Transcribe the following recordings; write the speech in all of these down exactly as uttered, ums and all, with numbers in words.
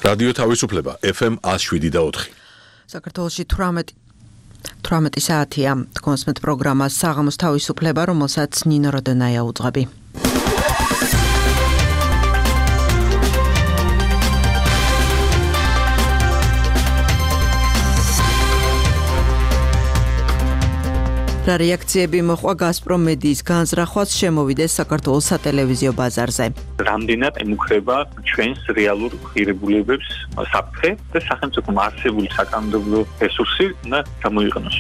რადიო თავისუფლება ეფ ემ one oh seven და four. საქართველოში თვრამეტი საათია. თქვენს მეტ პროგრამას საღამოს თავისუფლება, რომელსაც ნინო როდონაია უძღვები. რა რეაქციები მოხდა გაზპრომ მედიის განზრახვას შემოვიდეს საქართველოს სატელევიზიო ბაზარზე. რამდენად ემუქრება ჩვენს რეალურ ღირებულებებს საფრთხე და სახელმწიფო არსებული საკანონმდებლო რესურსი უნდა გამოიყენოს.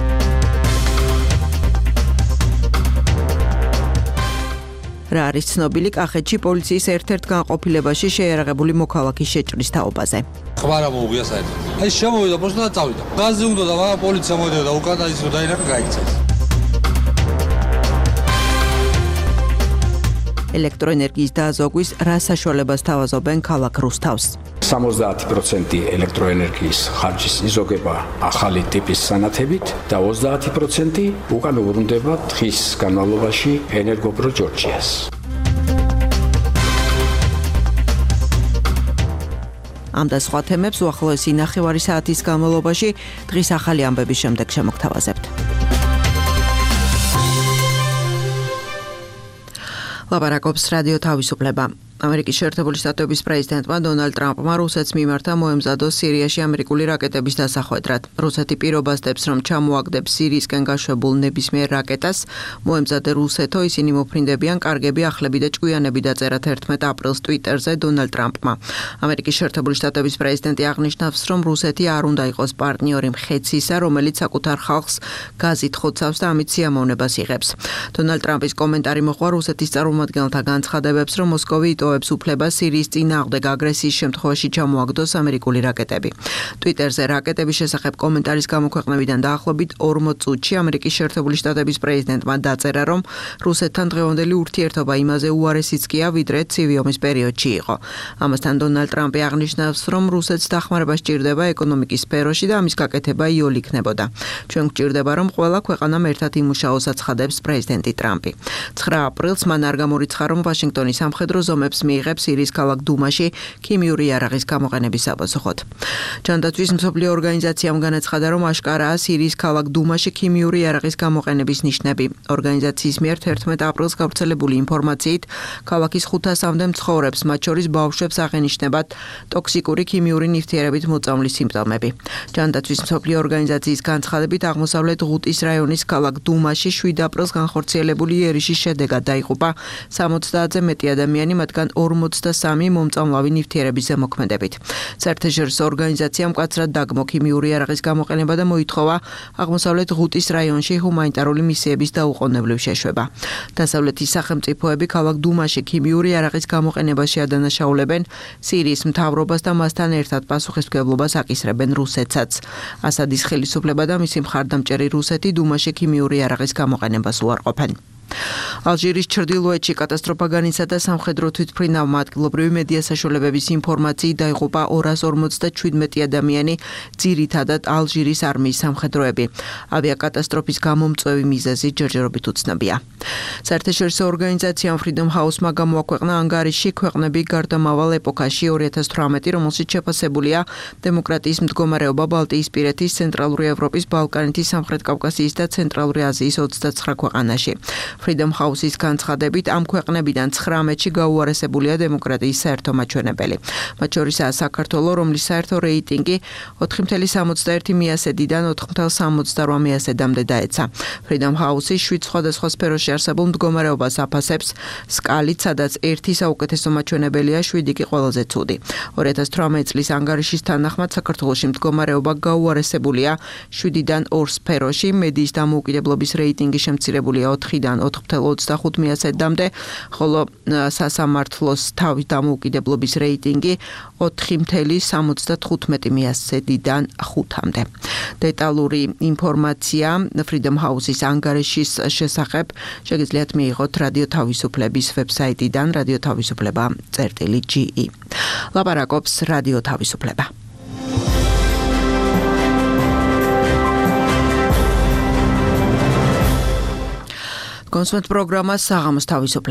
რა არის ცნობილი კახეთში პოლიციის ერთ-ერთ განყოფილებაში შეიარაღებული მოქალაქის შეჭრის თაობაზე. ხვარა მოუღია საერთოდ. აი შემოვიდა პროსტა და წავიდა. გაზი უნდა და მაგრამ პოლიცია მოდიოდა და უკან ის რომ დაინახა გაიქცეს. ელექტროენერგიის დაზოგვის რა საშუალებას თავაზობენ ქალაქ რუსთავს. სამოცდაათი პროცენტი ელექტროენერგიის ხარჯის იზოგება ახალი ტიპის სანათებით და ოცდაათი პროცენტი უკან უბრუნდება დღის განმავლობაში ენერგოპრო ჯორჯიას. ამ და სხვა თემებს უახლოესი ნახევარი საათის განმავლობაში დღის ახალი ამბების შემდეგ შემოგთავაზებთ. ლაპარაკობს რადიო თავისუფლება. ამერიკის შეერთებული შტატების პრეზიდენტმა დონალდ ტრამპმა რუსეთს მიმართა მოემზადოს სირიაში ამერიკული რაკეტების დასახვედრად. რუსეთი პირობას დებს, რომ ჩამოაგდებს სირიისკენ გაშვებულ ნებისმიერ რაკეტას. მოემზადე რუსეთო, ისინი მოფრინდებიან კარგები, ახლები და ჭკვიანები, დაწერა თერთმეტ აპრილს ტვიტერზე დონალდ ტრამპმა. ამერიკის შეერთებული შტატების პრეზიდენტი აღნიშნავს, რომ რუსეთი არ უნდა იყოს პარტნიორი მხეცისა, რომელიც საკუთარ ხალხს გაზით ხოცავს და ამით სიამოვნებას იღებს. დონალდ ტრამპის კომენტარი მოჰყვა რუსეთის წარმომადგენელთა განცხადებებს, რომ მოსკოვი უფლება სირიის წინააღმდეგ აგრესიის შემთხვევაში ჩამოაგდოს ამერიკული რაკეტები. ტვიტერზე რაკეტების შესახებ კომენტარის გამოქვეყნებიდან დაახლოებით ორმოც წუთში ამერიკის შეერთებული შტატების პრეზიდენტმა დაწერა, რომ რუსეთთან დღევანდელი ურთიერთობა იმაზე უარესიც კია, ვიდრე ცივი ომის პერიოდში იყო. ამასთან დონალდ ტრამპი აღნიშნავს, რომ რუსეთს დახმარება სჭირდება ეკონომიკის სფეროში და ამის გაკეთება იოლი იქნებოდა. ჩვენ გვჭირდება, რომ ყველა ქვეყანამ ერთად იმუშაოს, აცხადებს პრეზიდენტი ტრამპი. ცხრა აპრილს მან არ გამორიცხა, რომ ვაშინგტონი სამხედრო ზომებს მიიღებს სირიის ქალაქ დუმაში ქიმიური იარაღის გამოყენების საპასუხოდ. ჯანდაცვის მსოფლიო ორგანიზაციამ განაცხადა, რომ აშკარაა სირიის ქალაქ დუმაში ქიმიური იარაღის გამოყენების ნიშნები. ორგანიზაციის მიერ თერთმეტ აპრილს გავრცელებული ინფორმაციით, ქალაქის ხუთასამდე მცხოვრებს, მათ შორის ბავშვებს აღენიშნებათ ტოქსიკური ქიმიური ნივთიერებით მოწამვლის სიმპტომები. ჯანდაცვის მსოფლიო ორგანიზაციის განცხადებით, აღმოსავლეთ ღუტის რაიონის ქალაქ დუმაში შვიდ აპრილს განხორციელებული იერიშის შედეგად დაიღუპა სამოცდაათზე მეტი ადამიანი, მათგან ორმოცდასამი მომწამლავი ნივთიერების ზემოქმედებით. საერთაშორისო ორგანიზაცია მკაცრად დაგმო ქიმიური იარაღის გამოყენება და მოითხოვა აღმოსავლეთ ღუტის რაიონში ჰუმანიტარული მისიების დაუყოვნებლივ შეშვება. დასავლეთის სახელმწიფოები ქალაქ დუმაში ქიმიური იარაღის გამოყენებაში ადანაშაულებენ სირიის მთავრობას და მასთან ერთად პასუხისმგებლობას აკისრებენ რუსეთსაც. ასადის ხელისუფლება და მისი მხარდამჭერი რუსეთი დუმაში ქიმიური იარაღის გამოყენებას უარყოფენ. ალჟირის ჩრდილოეთში კატასტროფა განიცადა სამხედრო თვითმფრინავმა. ადგილობრივი მედია საშუალებების ინფორმაციით დაიღუპა ორას ორმოცდაშვიდმეტი ადამიანი, ძირითადად ალჟირის არმიის სამხედროები. ავიაკატასტროფის გამომწვევი მიზეზი ჯერჯერობით უცნობია. საერთაშორისო ორგანიზაციამ Freedom House-მა გამოაქვეყნა ანგარიში ქვეყნები გარდამავალ ეპოქაში ორი ათას თვრამეტი, რომელშიც შეფასებულია დემოკრატიის მდგომარეობა ბალტიისპირეთის, ცენტრალური ევროპის, ბალკანეთის, სამხრეთ კავკასიის და ცენტრალური აზიის ოცდაცხრა ქვეყანაში. Freedom House-ის განცხადებით, ამ ქვეყნებიდან ცხრამეტში გაუარესებულია დემოკრატიის საერთო მაჩვენებელი. მათ შორისაა საქართველო, რომლის საერთო რეიტინგი ოთხი კoma სამოცდაერთი მიასედიდან ოთხი კoma სამოცდარვა მიასედამდე დაეცა. Freedom House-ი შვიდ სხვადასხვა სფეროში არსებულ მდგომარეობას აფასებს სკალით, სადაც ერთი საუკეთესო მაჩვენებელია, შვიდი კი ყველაზე ცუდი. ორი ათას თვრამეტი წლის ანგარიშის თანახმად საქართველოში მდგომარეობა გაუარესებულია შვიდიდან ორ სფეროში, მედიის დამოუკიდებლობის რეიტინგი შემცირებულია ოთხიდან ოთხი კoma ოცდახუთ მიასედამდე, ხოლო სასამართლოს თავის დამოუკიდებლობის რეიტინგი ოთხი კoma სამოცდათხუთმეტი მიასედიდან ხუთამდე. დეტალური ინფორმაცია Freedom House-ის ანგარიშის შესახებ შეგიძლიათ მიიღოთ რადიო თავისუფლების ვებსაიტიდან რადიო თავისუფლება წერტილი ჯი ი. ლაპარაკობს რადიო თავისუფლება. კონსუმენტ პროგრამა საღამოს თავისუფლება.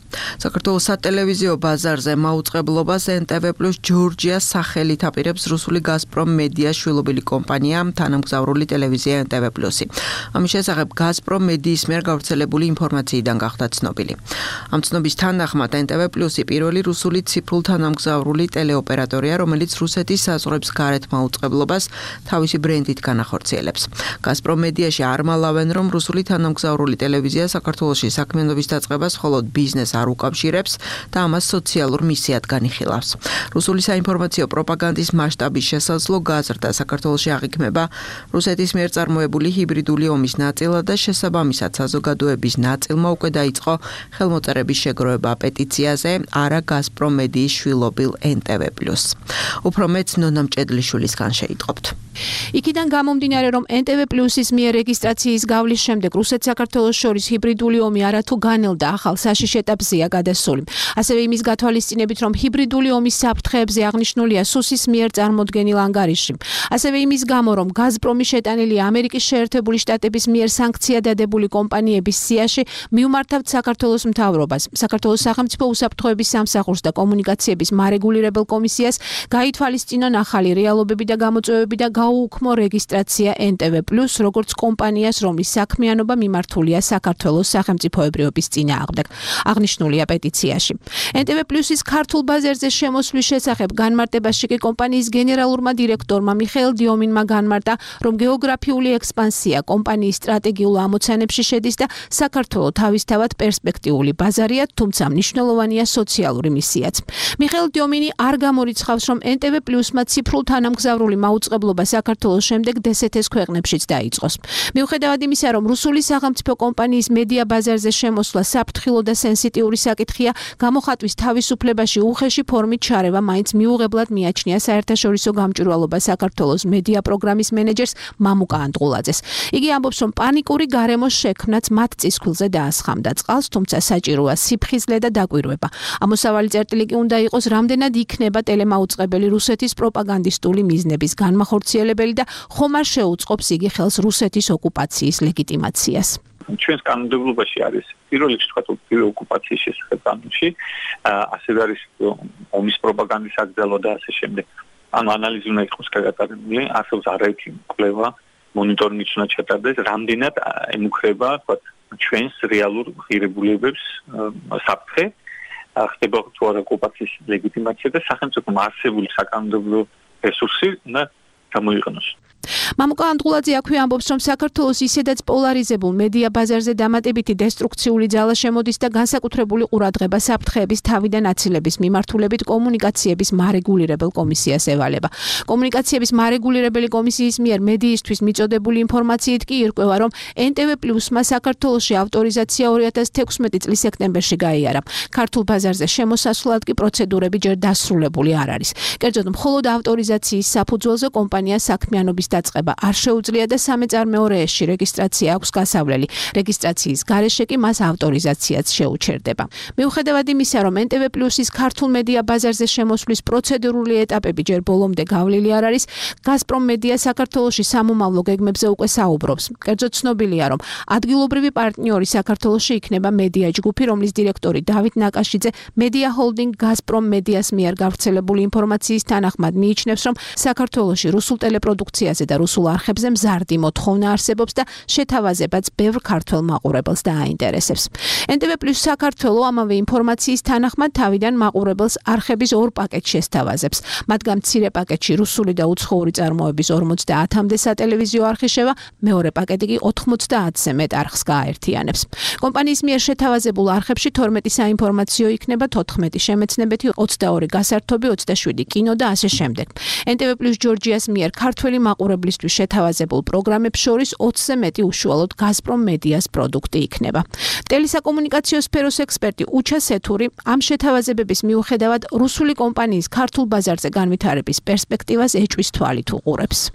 საქართველოს სატელევიზიო ბაზარზე მაუწყებლობას ენ ტე ვე პლუს ჯორჯიას სახელით აპირებს რუსული გაზპრომ მედია შვილობილი კომპანია თანამგზავრული ტელევიზია ენ ტე ვე პლუსი. ამის შესახებ გაზპრომ მედიის მიერ გავრცელებული ინფორმაციიდან გახდა ცნობილი. ამ ცნობის თანახმად ენ ტე ვე პლუსი პირველი რუსული ციფრულ თანამგზავრული ტელეოპერატორია, რომელიც რუსეთის საზღვრებს გარეთ მაუწყებლობას თავისი ბრენდით განახორციელებს. გაზპრომ მედიაში არ მალავენ, რომ რუსული თანამგზავრული ტელევიზია საქართველოში საქმიანობის დაწყებას მხოლოდ ბიზნეს არ უკავშირებს და ამას სოციალურ მისიად განიხილავს. რუსული საინფორმაციო პროპაგანდის მასშტაბის შესაძლო გაზრდა საქართველოში აღიქმება რუსეთის მიერ წარმოებული ჰიბრიდული ომის ნაწილად და შესაბამისად საზოგადოების ნაწილმა უკვე დაიწყო ხელმოწერების შეგროვება პეტიციაზე არა გაზპრომ მედიის შვილობილ ენ ტე ვე პლუს. უფრო მეც ნონა მჭედლიშვილისგან შეიტყობთ. იქიდან გამომდინარე, რომ ენ ტე ვე პლუსის მიერ რეგისტრაციის გავლის შემდეგ რუსეთ-საქართველოს შორის ჰიბრიდული ომი არათუ განელდა ახალ საშიშ ეტაპზეა გადასული. ასევე იმის გათვალისწინებით, რომ ჰიბრიდული ომის საფრთხეებზე აღნიშნულია სუსის მიერ წარმოდგენილ ანგარიში. ასევე იმის გამო, რომ გაზპრომი შეტანილი ამერიკის შეერთებული შტატების მიერ სანქცია დადებული კომპანიების სიაში მიუმართავთ საქართველოს მთავრობას, საქართველოს სახელმწიფო უსაფრთხოების სამსახურს და კომუნიკაციების მარეგულირებელ კომისიას გაითვალისწინონ ახალი რეალობები და გამოწვევები და გაუუქმო რეგისტრაცია ენ ტე ვე პლუს როგორც კომპანიას, რომლის საქმიანობა მიმართულია საქართველოს სახელმწიფოებრიობის წინააღმდეგ. აღნიშნულია პეტიციაში. ენ ტე ვე პლუსის ქართულ ბაზარზე შემოსვლის შესახებ განმარტებაში კი კომპანიის გენერალურმა დირექტორმა მიხეილ დიომინმა განმარტა, რომ გეოგრაფიული ექსპანსია კომპანიის სტრატეგიულ ამოცანებში შედის და საქართველო თავისთავად პერსპექტიული ბაზარია, თუმცა მნიშვნელოვანია სოციალური მისიაც. მიხეილ დიომინი არ გამორიცხავს, რომ ენ ტე ვე პლუსმა ციფრულ თანამგზავრული მაუწყებლობა საქართველოს შემდეგ დე-სე-თეს ქვეყნებშიც დაიწყოს. მიუხედავად იმისა, რომ რუსული სახელმწიფო კომპანიის მედია ბაზარზე შემოსვლა საფრთხილო და სენსიტიური საკითხია, გამოხატვის თავისუფლებაში უხეში ფორმით ჩარევა მაინც მიუღებლად მიაჩნია საერთაშორისო გამჭვირვალობა საქართველოს მედია პროგრამის მენეჯერს მამუკა ანდღულაძეს. იგი ამბობს, რომ პანიკური გარემოს შექმნაც მათ წისქვილზე დაასხამდა წყალს, თუმცა საჭიროა სიფხიზლე და დაკვირვება. ამოსავალი წერტილი კი უნდა იყოს, რამდენად იქნება ტელემაუწყებელი რუსეთის პროპაგანდისტული მიზნების განმახორციელებელი და ხომ არ შეუწყობს იგი ხელს რუსეთის ოკუპაციის ლეგიტიმაციას. ჩვენს კანონმდებლობაში არის პირველ რიგში თქვა პირველ ოკუპაციის შესახებ კანონში, ასევე არის ომის პროპაგანდის აკრძალვა და ასე შემდეგ. ანუ ანალიზი უნდა იყოს გაგატარებული, არსებობს არაერთი კვლევა, მონიტორინგიც უნდა ჩატარდეს, რამდენად ემუქრება თქვა ჩვენს რეალურ ღირებულებებს საფრთხე, ხდება თუ არა ოკუპაციის ლეგიტიმაცია და სახელმწიფომ არსებული საკანონმდებლო რესურსი უნდა გამოიყენოს. მამუკა ანდღულაძე აქვე ამბობს, რომ საქართველოს ისედაც პოლარიზებულ მედია ბაზარზე დამატებითი დესტრუქციული ძალა შემოდის და განსაკუთრებული ყურადღება საფრთხეების თავიდან აცილების მიმართულებით კომუნიკაციების მარეგულირებელ კომისიას ევალება. კომუნიკაციების მარეგულირებელი კომისიის მიერ მედიისთვის მიწოდებული ინფორმაციით კი ირკვევა, რომ ენ ტე ვე პლუსმა საქართველოში ავტორიზაცია ორი ათას თექვსმეტი წლის სექტემბერში გაიარა. ქართულ ბაზარზე შემოსასვლად კი პროცედურები ჯერ დასრულებული არ არის. კერძოდ, მხოლოდ ავტორიზაციის საფუძველზე კომპანია საქმიანობის დაწყება არ შეუძლია და სამეწარმეო რეესში რეგისტრაცია აქვს გასავლელი. რეგისტრაციის გარეშე კი მას ავტორიზაციაც შეუჩერდება. მიუხედავად იმისა, რომ ენ ტე ვე პლუსის ქართულ მედია ბაზარზე შემოსვლის პროცედურული ეტაპები ჯერ ბოლომდე გავლილი არ არის, გაზპრომ მედია საქართველოში სამომავლო გეგმებზე უკვე საუბრობს. კერძოდ ცნობილია, რომ ადგილობრივი პარტნიორი საქართველოში იქნება მედია ჯგუფი, რომლის დირექტორი დავით ნაკაშიძე მედია ჰოლდინგ გაზპრომ მედიას მიერ გავრცელებული ინფორმაციის თანახმად მიიჩნევს, რომ საქართველოში რუსულ ტელეპროდუქციაზე და რუსულ არხებზე მზარდი მოთხოვნა არსებობს და შეთავაზებაც ბევრ ქართველ მაყურებელს დააინტერესებს. ენ ტე ვე პლუს საქართველო ამავე ინფორმაციის თანახმად თავიდან მაყურებელს არხების ორ პაკეტს შესთავაზებს. მათგან მცირე პაკეტში რუსული და უცხოური წარმოების ორმოცდაათამდე სატელევიზიო არხი შევა, მეორე პაკეტი კი ოთხმოცდაათზე მეტ არხს გააერთიანებს. კომპანიის მიერ შეთავაზებულ არხებში თორმეტი საინფორმაციო იქნება, თოთხმეტი შემეცნებითი, ოცდაორი გასართობი, ოცდაშვიდი კინო და ასე შემდეგ. ენ ტე ვე პლუს ჯორჯიას მიერ ქართველი მაყურებლისთვის შეთავაზებულ პროგრამებს შორის ოცზე მეტი უშუალოდ გაზპრომ მედიას პროდუქტი იქნება. ტელესაკომუნიკაციო სფეროს ექსპერტი უჩა სეთური ამ შეთავაზებების მიუხედავად რუსული კომპანიის ქართულ ბაზარზე განვითარების პერსპექტივას ეჭვის თვალით უყურებს.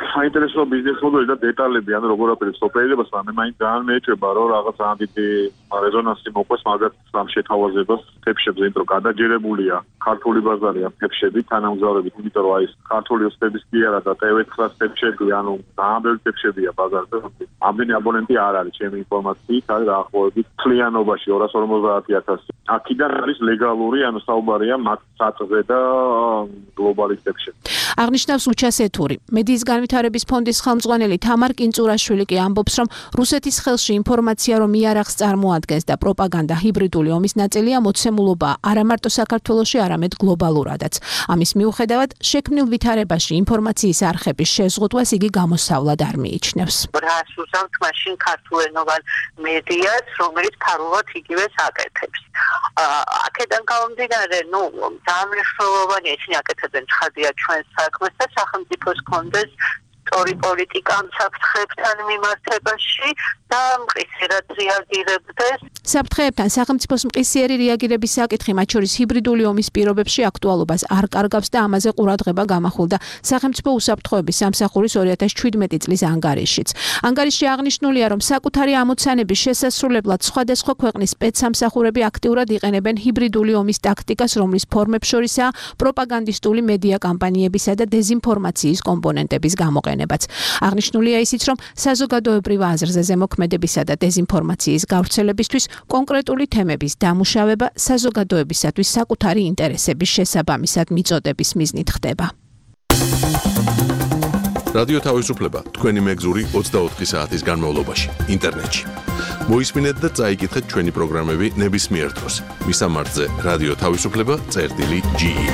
საინტერესო ბიზნეს მოდელი და დეტალები, ანუ როგორ აპირებს ოპერირებას, მე მაინც ძალიან მეეჭვება, რომ რაღაც ძალიან დიდი რეზონანსი მოყვეს მაგათ ამ შეთავაზებას თეფშებზე, იმიტომ რომ გადაჯერებულია ქართული ბაზარი ამ თეფშები თანამგზავრებით, იმიტომ რომ აი ეს ქართული ოსტების კი არა და ტე ვე ცხრას თეფშები, ანუ ძალიან ბევრი თეფშებია ბაზარზე. ამდენი აბონენტი არ არის ჩემი ინფორმაციით, არის დაახლოებით მთლიანობაში ორას ორმოცდაათი ათასი. აქედან არის ლეგალური, ანუ საუბარია მათსაწზე და გლობალის თეფშები. აღნიშნავს უჩას ეთური. მედიის განვითარების ფონდის ხელმძღვანელი თამარ კინწურაშვილი კი ამბობს, რომ რუსეთის ხელში ინფორმაცია, რომ იარაღს წარმოადგენს და პროპაგანდა ჰიბრიდული ომის ნაწილია, მოცემულობა არა მარტო საქართველოში, არამედ გლობალურადაც. ამის მიუხედავად, შექმნილ ვითარებაში ინფორმაციის არხების შეზღუდვას იგი გამოსავლად არ მიიჩნევს. რას უსამთ მაშინ ქართულენოვან მედიას, რომელიც ფარულად იგივეს აკეთებს. აქედან გამომდინარე, ნუ ძალიან მნიშვნელოვანია ისინი აკეთებენ ცხადია ჩვენს საქმეს და სახელმწიფოს კონდეს სწორი პოლიტიკა ამ საფრთხეებთან მიმართებაში და მყისიერად რეაგირებდეს. საფრთხეებთან სახელმწიფოს მყისიერი რეაგირების საკითხი, მათ შორის ჰიბრიდული ომის პირობებში აქტუალობას არ კარგავს და ამაზე ყურადღება გამახვილდა სახელმწიფო უსაფრთხოების სამსახურის ორი ათას ჩვიდმეტი წლის ანგარიშშიც. ანგარიშში აღნიშნულია, რომ საკუთარი ამოცანების შესასრულებლად სხვადასხვა ქვეყნის სპეცსამსახურები აქტიურად იყენებენ ჰიბრიდული ომის ტაქტიკას, რომლის ფორმებს შორისაა პროპაგანდისტული მედია კამპანიებისა და დეზინფორმაციის კომპონენტების გამოყენებაც. აღნიშნულია ისიც, რომ საზოგადოებრივ აზრზე ზემოქმედებისა და დეზინფორმაციის გავრცელებისთვის კონკრეტული თემების დამუშავება საზოგადოებისათვის საკუთარი ინტერესების შესაბამისად მიწოდების მიზნით ხდება. რადიო თავისუფლება თქვენი მეგზური ოცდაოთხი საათის განმავლობაში ინტერნეტში. მოისმინეთ და წაიკითხეთ ჩვენი პროგრამები ნებისმიერ დროს. მისამართზე რადიო თავისუფლება წერტილი ჯი ი.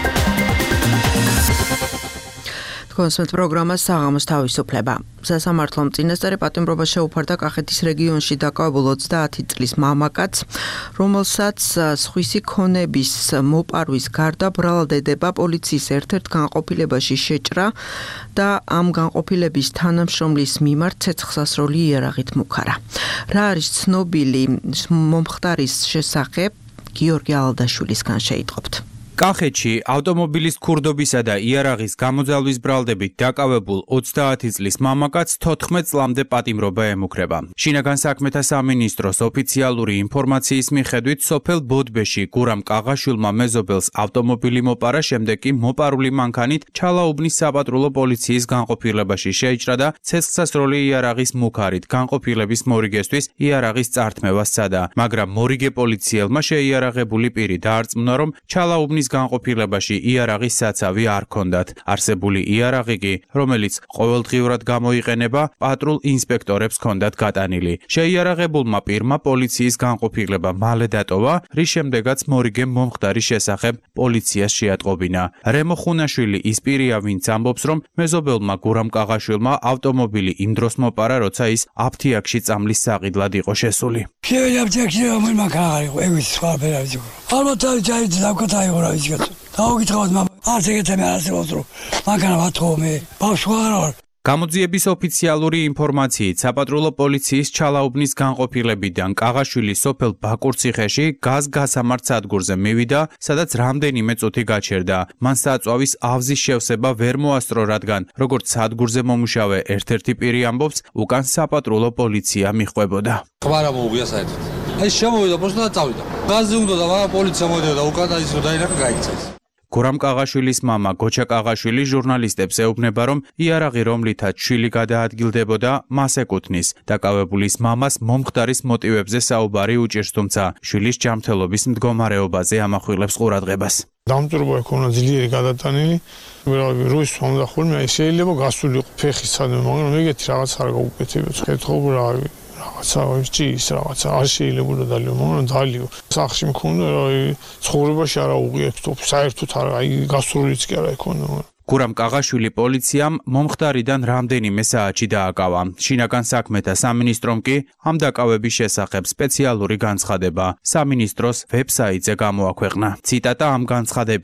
კონსერტ პროგრამა საღამოს თავისუფლება. სასამართლომ წინასწარი პატიმრობა შეუფარდა კახეთის რეგიონში დაკავებულ ოცდაათი წლის მამაკაცს, რომელსაც სხვისი ქონების მოპარვის გარდა ბრალდება პოლიციის ერთ-ერთ განყოფილებაში შეჭრა და ამ განყოფილების თანამშრომლის მიმართ ცეცხლსასროლი იარაღით მუქარა. რა არის ცნობილი მომხდარის შესახებ, გიორგი ალადაშვილისგან შეიტყობთ. კახეთში ავტომობილის ქურდობისა და იარაღის გამოძალვის ბრალდებით დაკავებულ ოცდაათი წლის მამაკაცს თოთხმეტ წლამდე პატიმრობა ემუქრება. შინაგან საქმეთა სამინისტროს ოფიციალური ინფორმაციის მიხედვით, სოფელ ბოდბეში გურამ კაღაშვილმა მეზობელს ავტომობილი მოპარა, შემდეგ კი მოპარული მანქანით ჩალაუბნის საპატრულო პოლიციის განყოფილებაში შეიჭრა და ცეცხლსასროლი იარაღის მუქარით განყოფილების მორიგესთვის იარაღის წართმევა სცადა, მაგრამ მორიგე პოლიციელმა შეიარაღებული პირი დაარწმუნა, რომ ჩალაუბნის განყოფილებაში იარაღის საცავი არ ჰქონდათ. არსებული იარაღი კი, რომელიც ყოველდღიურად გამოიყენება, პატრულ ინსპექტორებს ჰქონდათ გატანილი. შეიარაღებულმა პირმა პოლიციის განყოფილება მალე დატოვა, რის შემდეგაც მორიგემ მომხდარის შესახებ პოლიციას შეატყობინა. რემო ხუნაშვილი ის პირია, ვინც ამბობს, რომ მეზობელმა გურამ კაღაშვილმა ავტომობილი იმ დროს მოპარა, როცა ის აფთიაქში წამლის საყიდლად იყო შესული. პირველი აფთიაქში მომმა ქაღარი, ევის სხვა ფერავი. ალბათ აი დავკეთაიღო რა ისე. დაუგითხავთ მამა, არც ეგეთი მე არ არსებობს რომ მაგანა ვათხოვ მე, ბავშვი არ ვარ. გამოძიების ოფიციალური ინფორმაციით, საპატრულო პოლიციის ჩალაუბნის განყოფილებიდან კაღაშვილი სოფელ ბაკურციხეში გაზ-გასამართ სადგურზე მივიდა, სადაც რამდენიმე წუთი გაჩერდა. მან საწვავის ავზის შევსება ვერ მოასწრო, რადგან როგორც სადგურზე მომუშავე ერთ-ერთი პირი ამბობს, უკან საპატრულო პოლიცია მიჰყვებოდა. ხვარა მოუღია საერთოდ. აი შემოვიდა პროსტა და წავიდა. გაზი უნდა და მაგრამ პოლიცია მოდიოდა და უკან ის რო დაინახა გაიქცეს. გურამ კაღაშვილის მამა გოჩა კაღაშვილი ჟურნალისტებს ეუბნება, რომ იარაღი, რომლითაც შვილი გადაადგილდებოდა, მას ეკუთვნის. დაკავებულის მამას მომხდარის მოტივებზე საუბარი უჭირს, თუმცა შვილის ჯანმრთელობის მდგომარეობაზე ამახვილებს ყურადღებას. დამწვრობა ჰქონდა ძლიერი გადატანილი, როის მომდა ხოლმე შეიძლება გასულიყო ფეხის სანამ, მაგრამ ეგეთი რაღაც არ გაუკეთებია. ხედავ რა რაღაცა ის რაღაცა არ შეიძლება დალიო, მაგრამ დალიო. სახში მქონდა ცხოვრებაში არა უღიერთო, საერთოდ არა, აი გასულიც კი არა ექონა. გურამ კაღაშვილი პოლიციამ მომხდარიდან რამდენიმე საათში დააკავა. შინაგან საქმეთა სამინისტრომ კი ამ დაკავების შესახებ სპეციალური განცხადება სამინისტროს ვებსაიტზე გამოაქვეყნა. ციტატა ამ განცხადებიდან.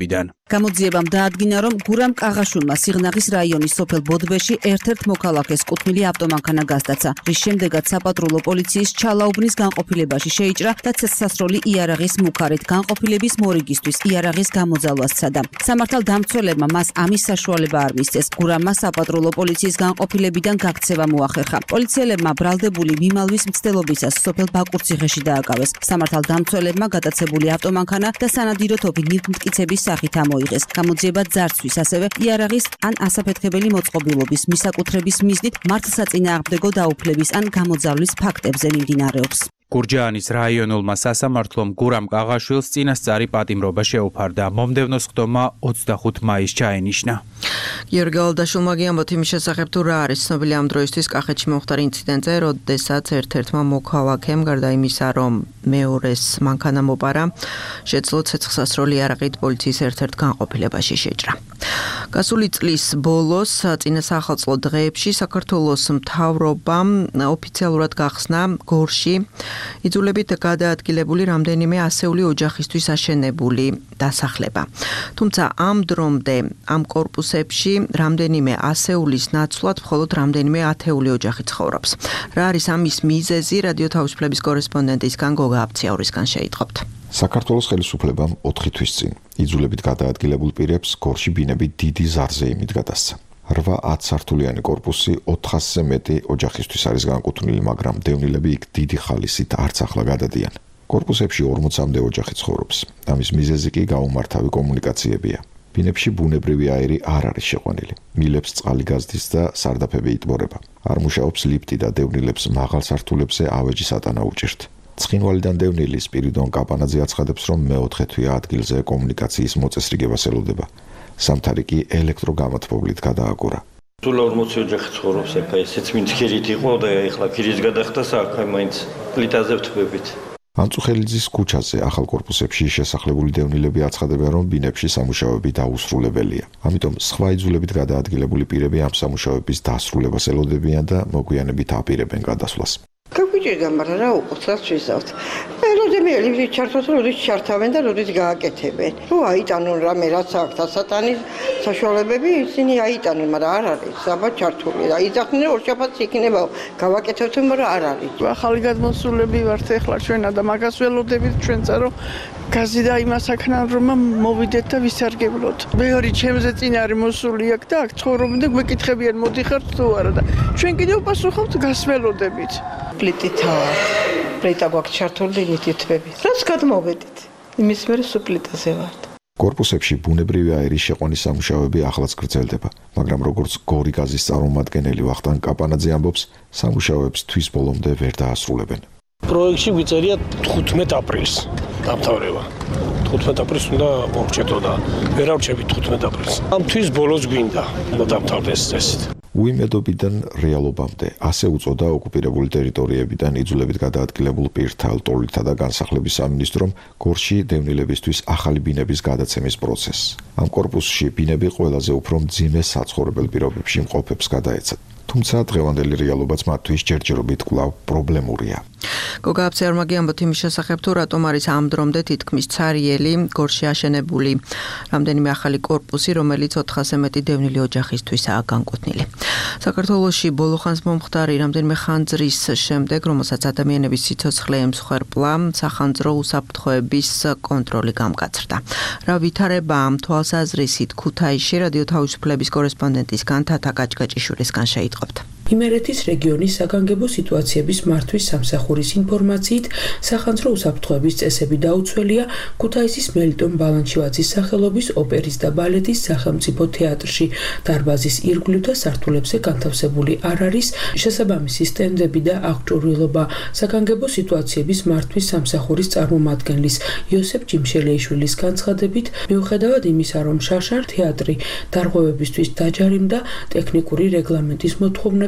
გამოძიებამ დაადგინა, რომ გურამ კაღაშვილმა სიღნაღის რაიონის სოფელ ბოდბეში ერთ-ერთ მოქალაქეს კუთვნილი ავტომანქანა გასდაცა, რის შემდეგაც საპატრულო პოლიციის ჩალაუბნის განყოფილებაში შეიჭრა და ცეცხლსასროლი იარაღის მუქარით განყოფილების მორიგისთვის იარაღის გამოძალვას სცადა. სამართალდამცველებმა მას ამის საშუალება არ მისცეს. გურამმა საპატრულო პოლიციის განყოფილებიდან გაქცევა მოახერხა. პოლიციელებმა ბრალდებული მიმალვის მცდელობისას სოფელ ბაკურციხეში დააკავეს. სამართალდამცველებმა გადაცებული ავტომანქანა და სანადირო თოფი ნივთმტკიცების სახით მოიღეს. გამოძიება ძარცვის, ასევე იარაღის ან ასაფეთქებელი მოწყობილობის მისაკუთრების მიზნით მართლსაწინააღმდეგო დაუფლების ან გამოძავლის ფაქტებზე მიმდინარეობს. გურჯაანის რაიონულმა სასამართლომ გურამ კაღაშვილს წინასწარი პატიმრობა შეუფარდა. მომდევნო სხდომა ოცდახუთი მაისს ჩაენიშნა. გიორგი ალდაშვილმა გიამბოთ იმის შესახებ, თუ რა არის ცნობილი ამ დროისთვის კახეთში მომხდარ ინციდენტზე, როდესაც ერთ-ერთმა მოქალაქემ გარდა იმისა, რომ მეორეს მანქანა მოპარა, შეძლო ცეცხლსასროლი იარაღით პოლიციის ერთ-ერთ განყოფილებაში შეჭრა. გასული წლის ბოლოს წინა საახალწლო დღეებში საქართველოს მთავრობამ ოფიციალურად გახსნა გორში იძულებით გადაადგილებული რამდენიმე ასეული ოჯახისთვის აშენებული დასახლება. თუმცა ამ დრომდე ამ კორპუსებში რამდენიმე ასეულის ნაცვლად მხოლოდ რამდენიმე ათეული ოჯახი ცხოვრობს. რა არის ამის მიზეზი? რადიო თავისუფლების კორესპონდენტისგან გოგა აფციაურისგან შეიტყობთ. საქართველოს ხელისუფლებამ ოთხი თვის წინ იძულებით გადაადგილებულ პირებს გორში ბინები დიდი ზარზეიმით გადასცა. რვა ათსართულიანი კორპუსი ოთხასზე მეტი ოჯახისთვის არის განკუთვნილი, მაგრამ დევნილები იქ დიდი ხალისით არც ახლა გადადიან. კორპუსებში ორმოცამდე ოჯახი ცხოვრობს. ამის მიზეზი კი გაუმართავი კომუნიკაციებია. ბინებში ბუნებრივი აირი არ არის შეყვანილი. მილებს წყალი გაზდის და სარდაფები იტბორება. არ მუშაობს ლიფტი და დევნილებს მაღალ სართულებზე ავეჯი სატანა უჭირთ. ცხინვალიდან დევნილი სპირიდონ კაპანაძე აცხადებს, რომ მეოთხე თვია ადგილზე კომუნიკაციის მოწესრიგებას ელოდება. სამთარი კი ელექტროგამათბობლით გადააგურა. სულ ორმოცი ოჯახი ცხოვრობს, ეხლა ესეც მინც ქირით იყო და ეხლა ქირის გადახდა საქმე მაინც პლიტაზე ვთქვებით. ანწუხელიძის ქუჩაზე ახალ კორპუსებში შესახლებული დევნილები აცხადებენ, რომ ბინებში სამუშაოები დაუსრულებელია. ამიტომ სხვა იძულებით გადაადგილებული პირები ამ სამუშაოების დასრულებას ელოდებიან და მოგვიანებით აპირებენ გადასვლას. Kapucirgan bana ra uqutlas ვიზავთ. ელოდებიან იმის ჩართვას, როდის ჩართავენ და როდის გააკეთებენ. რო აიტანონ რამე რაც აქვს ასატანი საშუალებები, ისინი აიტანონ, მაგრამ არ არის. საბა ჩართული და იძახდნენ ორშაბათს იქნება გავაკეთებთ, მაგრამ არ არის. ახალი გადმოსულები ვართ ეხლა ჩვენ და მაგას ველოდებით ჩვენცა რომ გაზი და იმას აქნან რომ მოვიდეთ და ვისარგებლოთ. მეორე ჩემზე წინ არის მოსული აქ და აქ ცხოვრობენ და გვეკითხებიან მოდიხართ თუ არა და ჩვენ კიდევ პასუხობთ გასველოდებით. პლიტითავა პლიტა გვაქვს ჩართული მითითები. რაც გადმოვედით. იმის მერე სუპლიტაზე ვართ. კორპუსებში ბუნებრივი აირის შეყვანის სამუშაოები ახლაც გრძელდება, მაგრამ როგორც გორი გაზის წარმომადგენელი ვახტანგ კაპანაძე ამბობს, სამუშაოებს თვის ბოლომდე ვერ დაასრულებენ. პროექტში გვიწერია თხუთმეტ აპრილს დამთავრება. თხუთმეტ აპრილს უნდა მოვჭედო და ვერ ავჭებით თხუთმეტ აპრილს. ამ თვის ბოლოს გვინდა და დამთავრდეს წესით. უიმედობიდან რეალობამდე ასე უწოდა ოკუპირებული ტერიტორიებიდან იძულებით გადაადგილებულ პირთა ლტოლვილთა და განსახლების სამინისტრომ გორში დევნილებისთვის ახალი ბინების გადაცემის პროცესს. ამ კორპუსში ბინები ყველაზე უფრო მძიმე საცხოვრებელ პირობებში მყოფებს გადაეცათ. თუმცა დღევანდელი რეალობაც მათთვის ჯერჯერობით კვლავ პრობლემურია. გოგა აფციაურმა გიამბოთ იმის შესახებ, თუ რატომ არის ამ დრომდე თითქმის ცარიელი გორში აშენებული რამდენიმე ახალი კორპუსი, რომელიც ოთხასზე მეტი დევნილი ოჯახისთვისაა განკუთვნილი. საქართველოში ბოლო ხანს მომხდარი რამდენიმე ხანძრის შემდეგ, რომელსაც ადამიანების სიცოცხლე ემსხვერპლა, სახანძრო უსაფრთხოების კონტროლი გამკაცრდა. რა ვითარება ამ თვალსაზრისით ქუთაისში რადიო თავისუფლების კორესპონდენტისგან თათა გაჭგაჭიშვილისგან შეიტყობთ. იმერეთის რეგიონის საგანგებო სიტუაციების მართვის სამსახურის ინფორმაციით, სახანძრო უსაფრთხოების წესები დაუცველია ქუთაისის მელიტონ ბალანჩივაძის სახელობის ოპერის და ბალეტის სახელმწიფო თეატრში. დარბაზის ირგვლივ და სართულებზე განთავსებული არ არის შესაბამისი სტენდები და აღჭურვილობა. საგანგებო სიტუაციების მართვის სამსახურის წარმომადგენლის იოსებ ჯიმშელიაშვილის განცხადებით, მიუხედავად იმისა, რომ შარშარ თეატრი დარღვევებისთვის დაჯარიმდა, ტექნიკური რეგლამენტის მოთხოვნები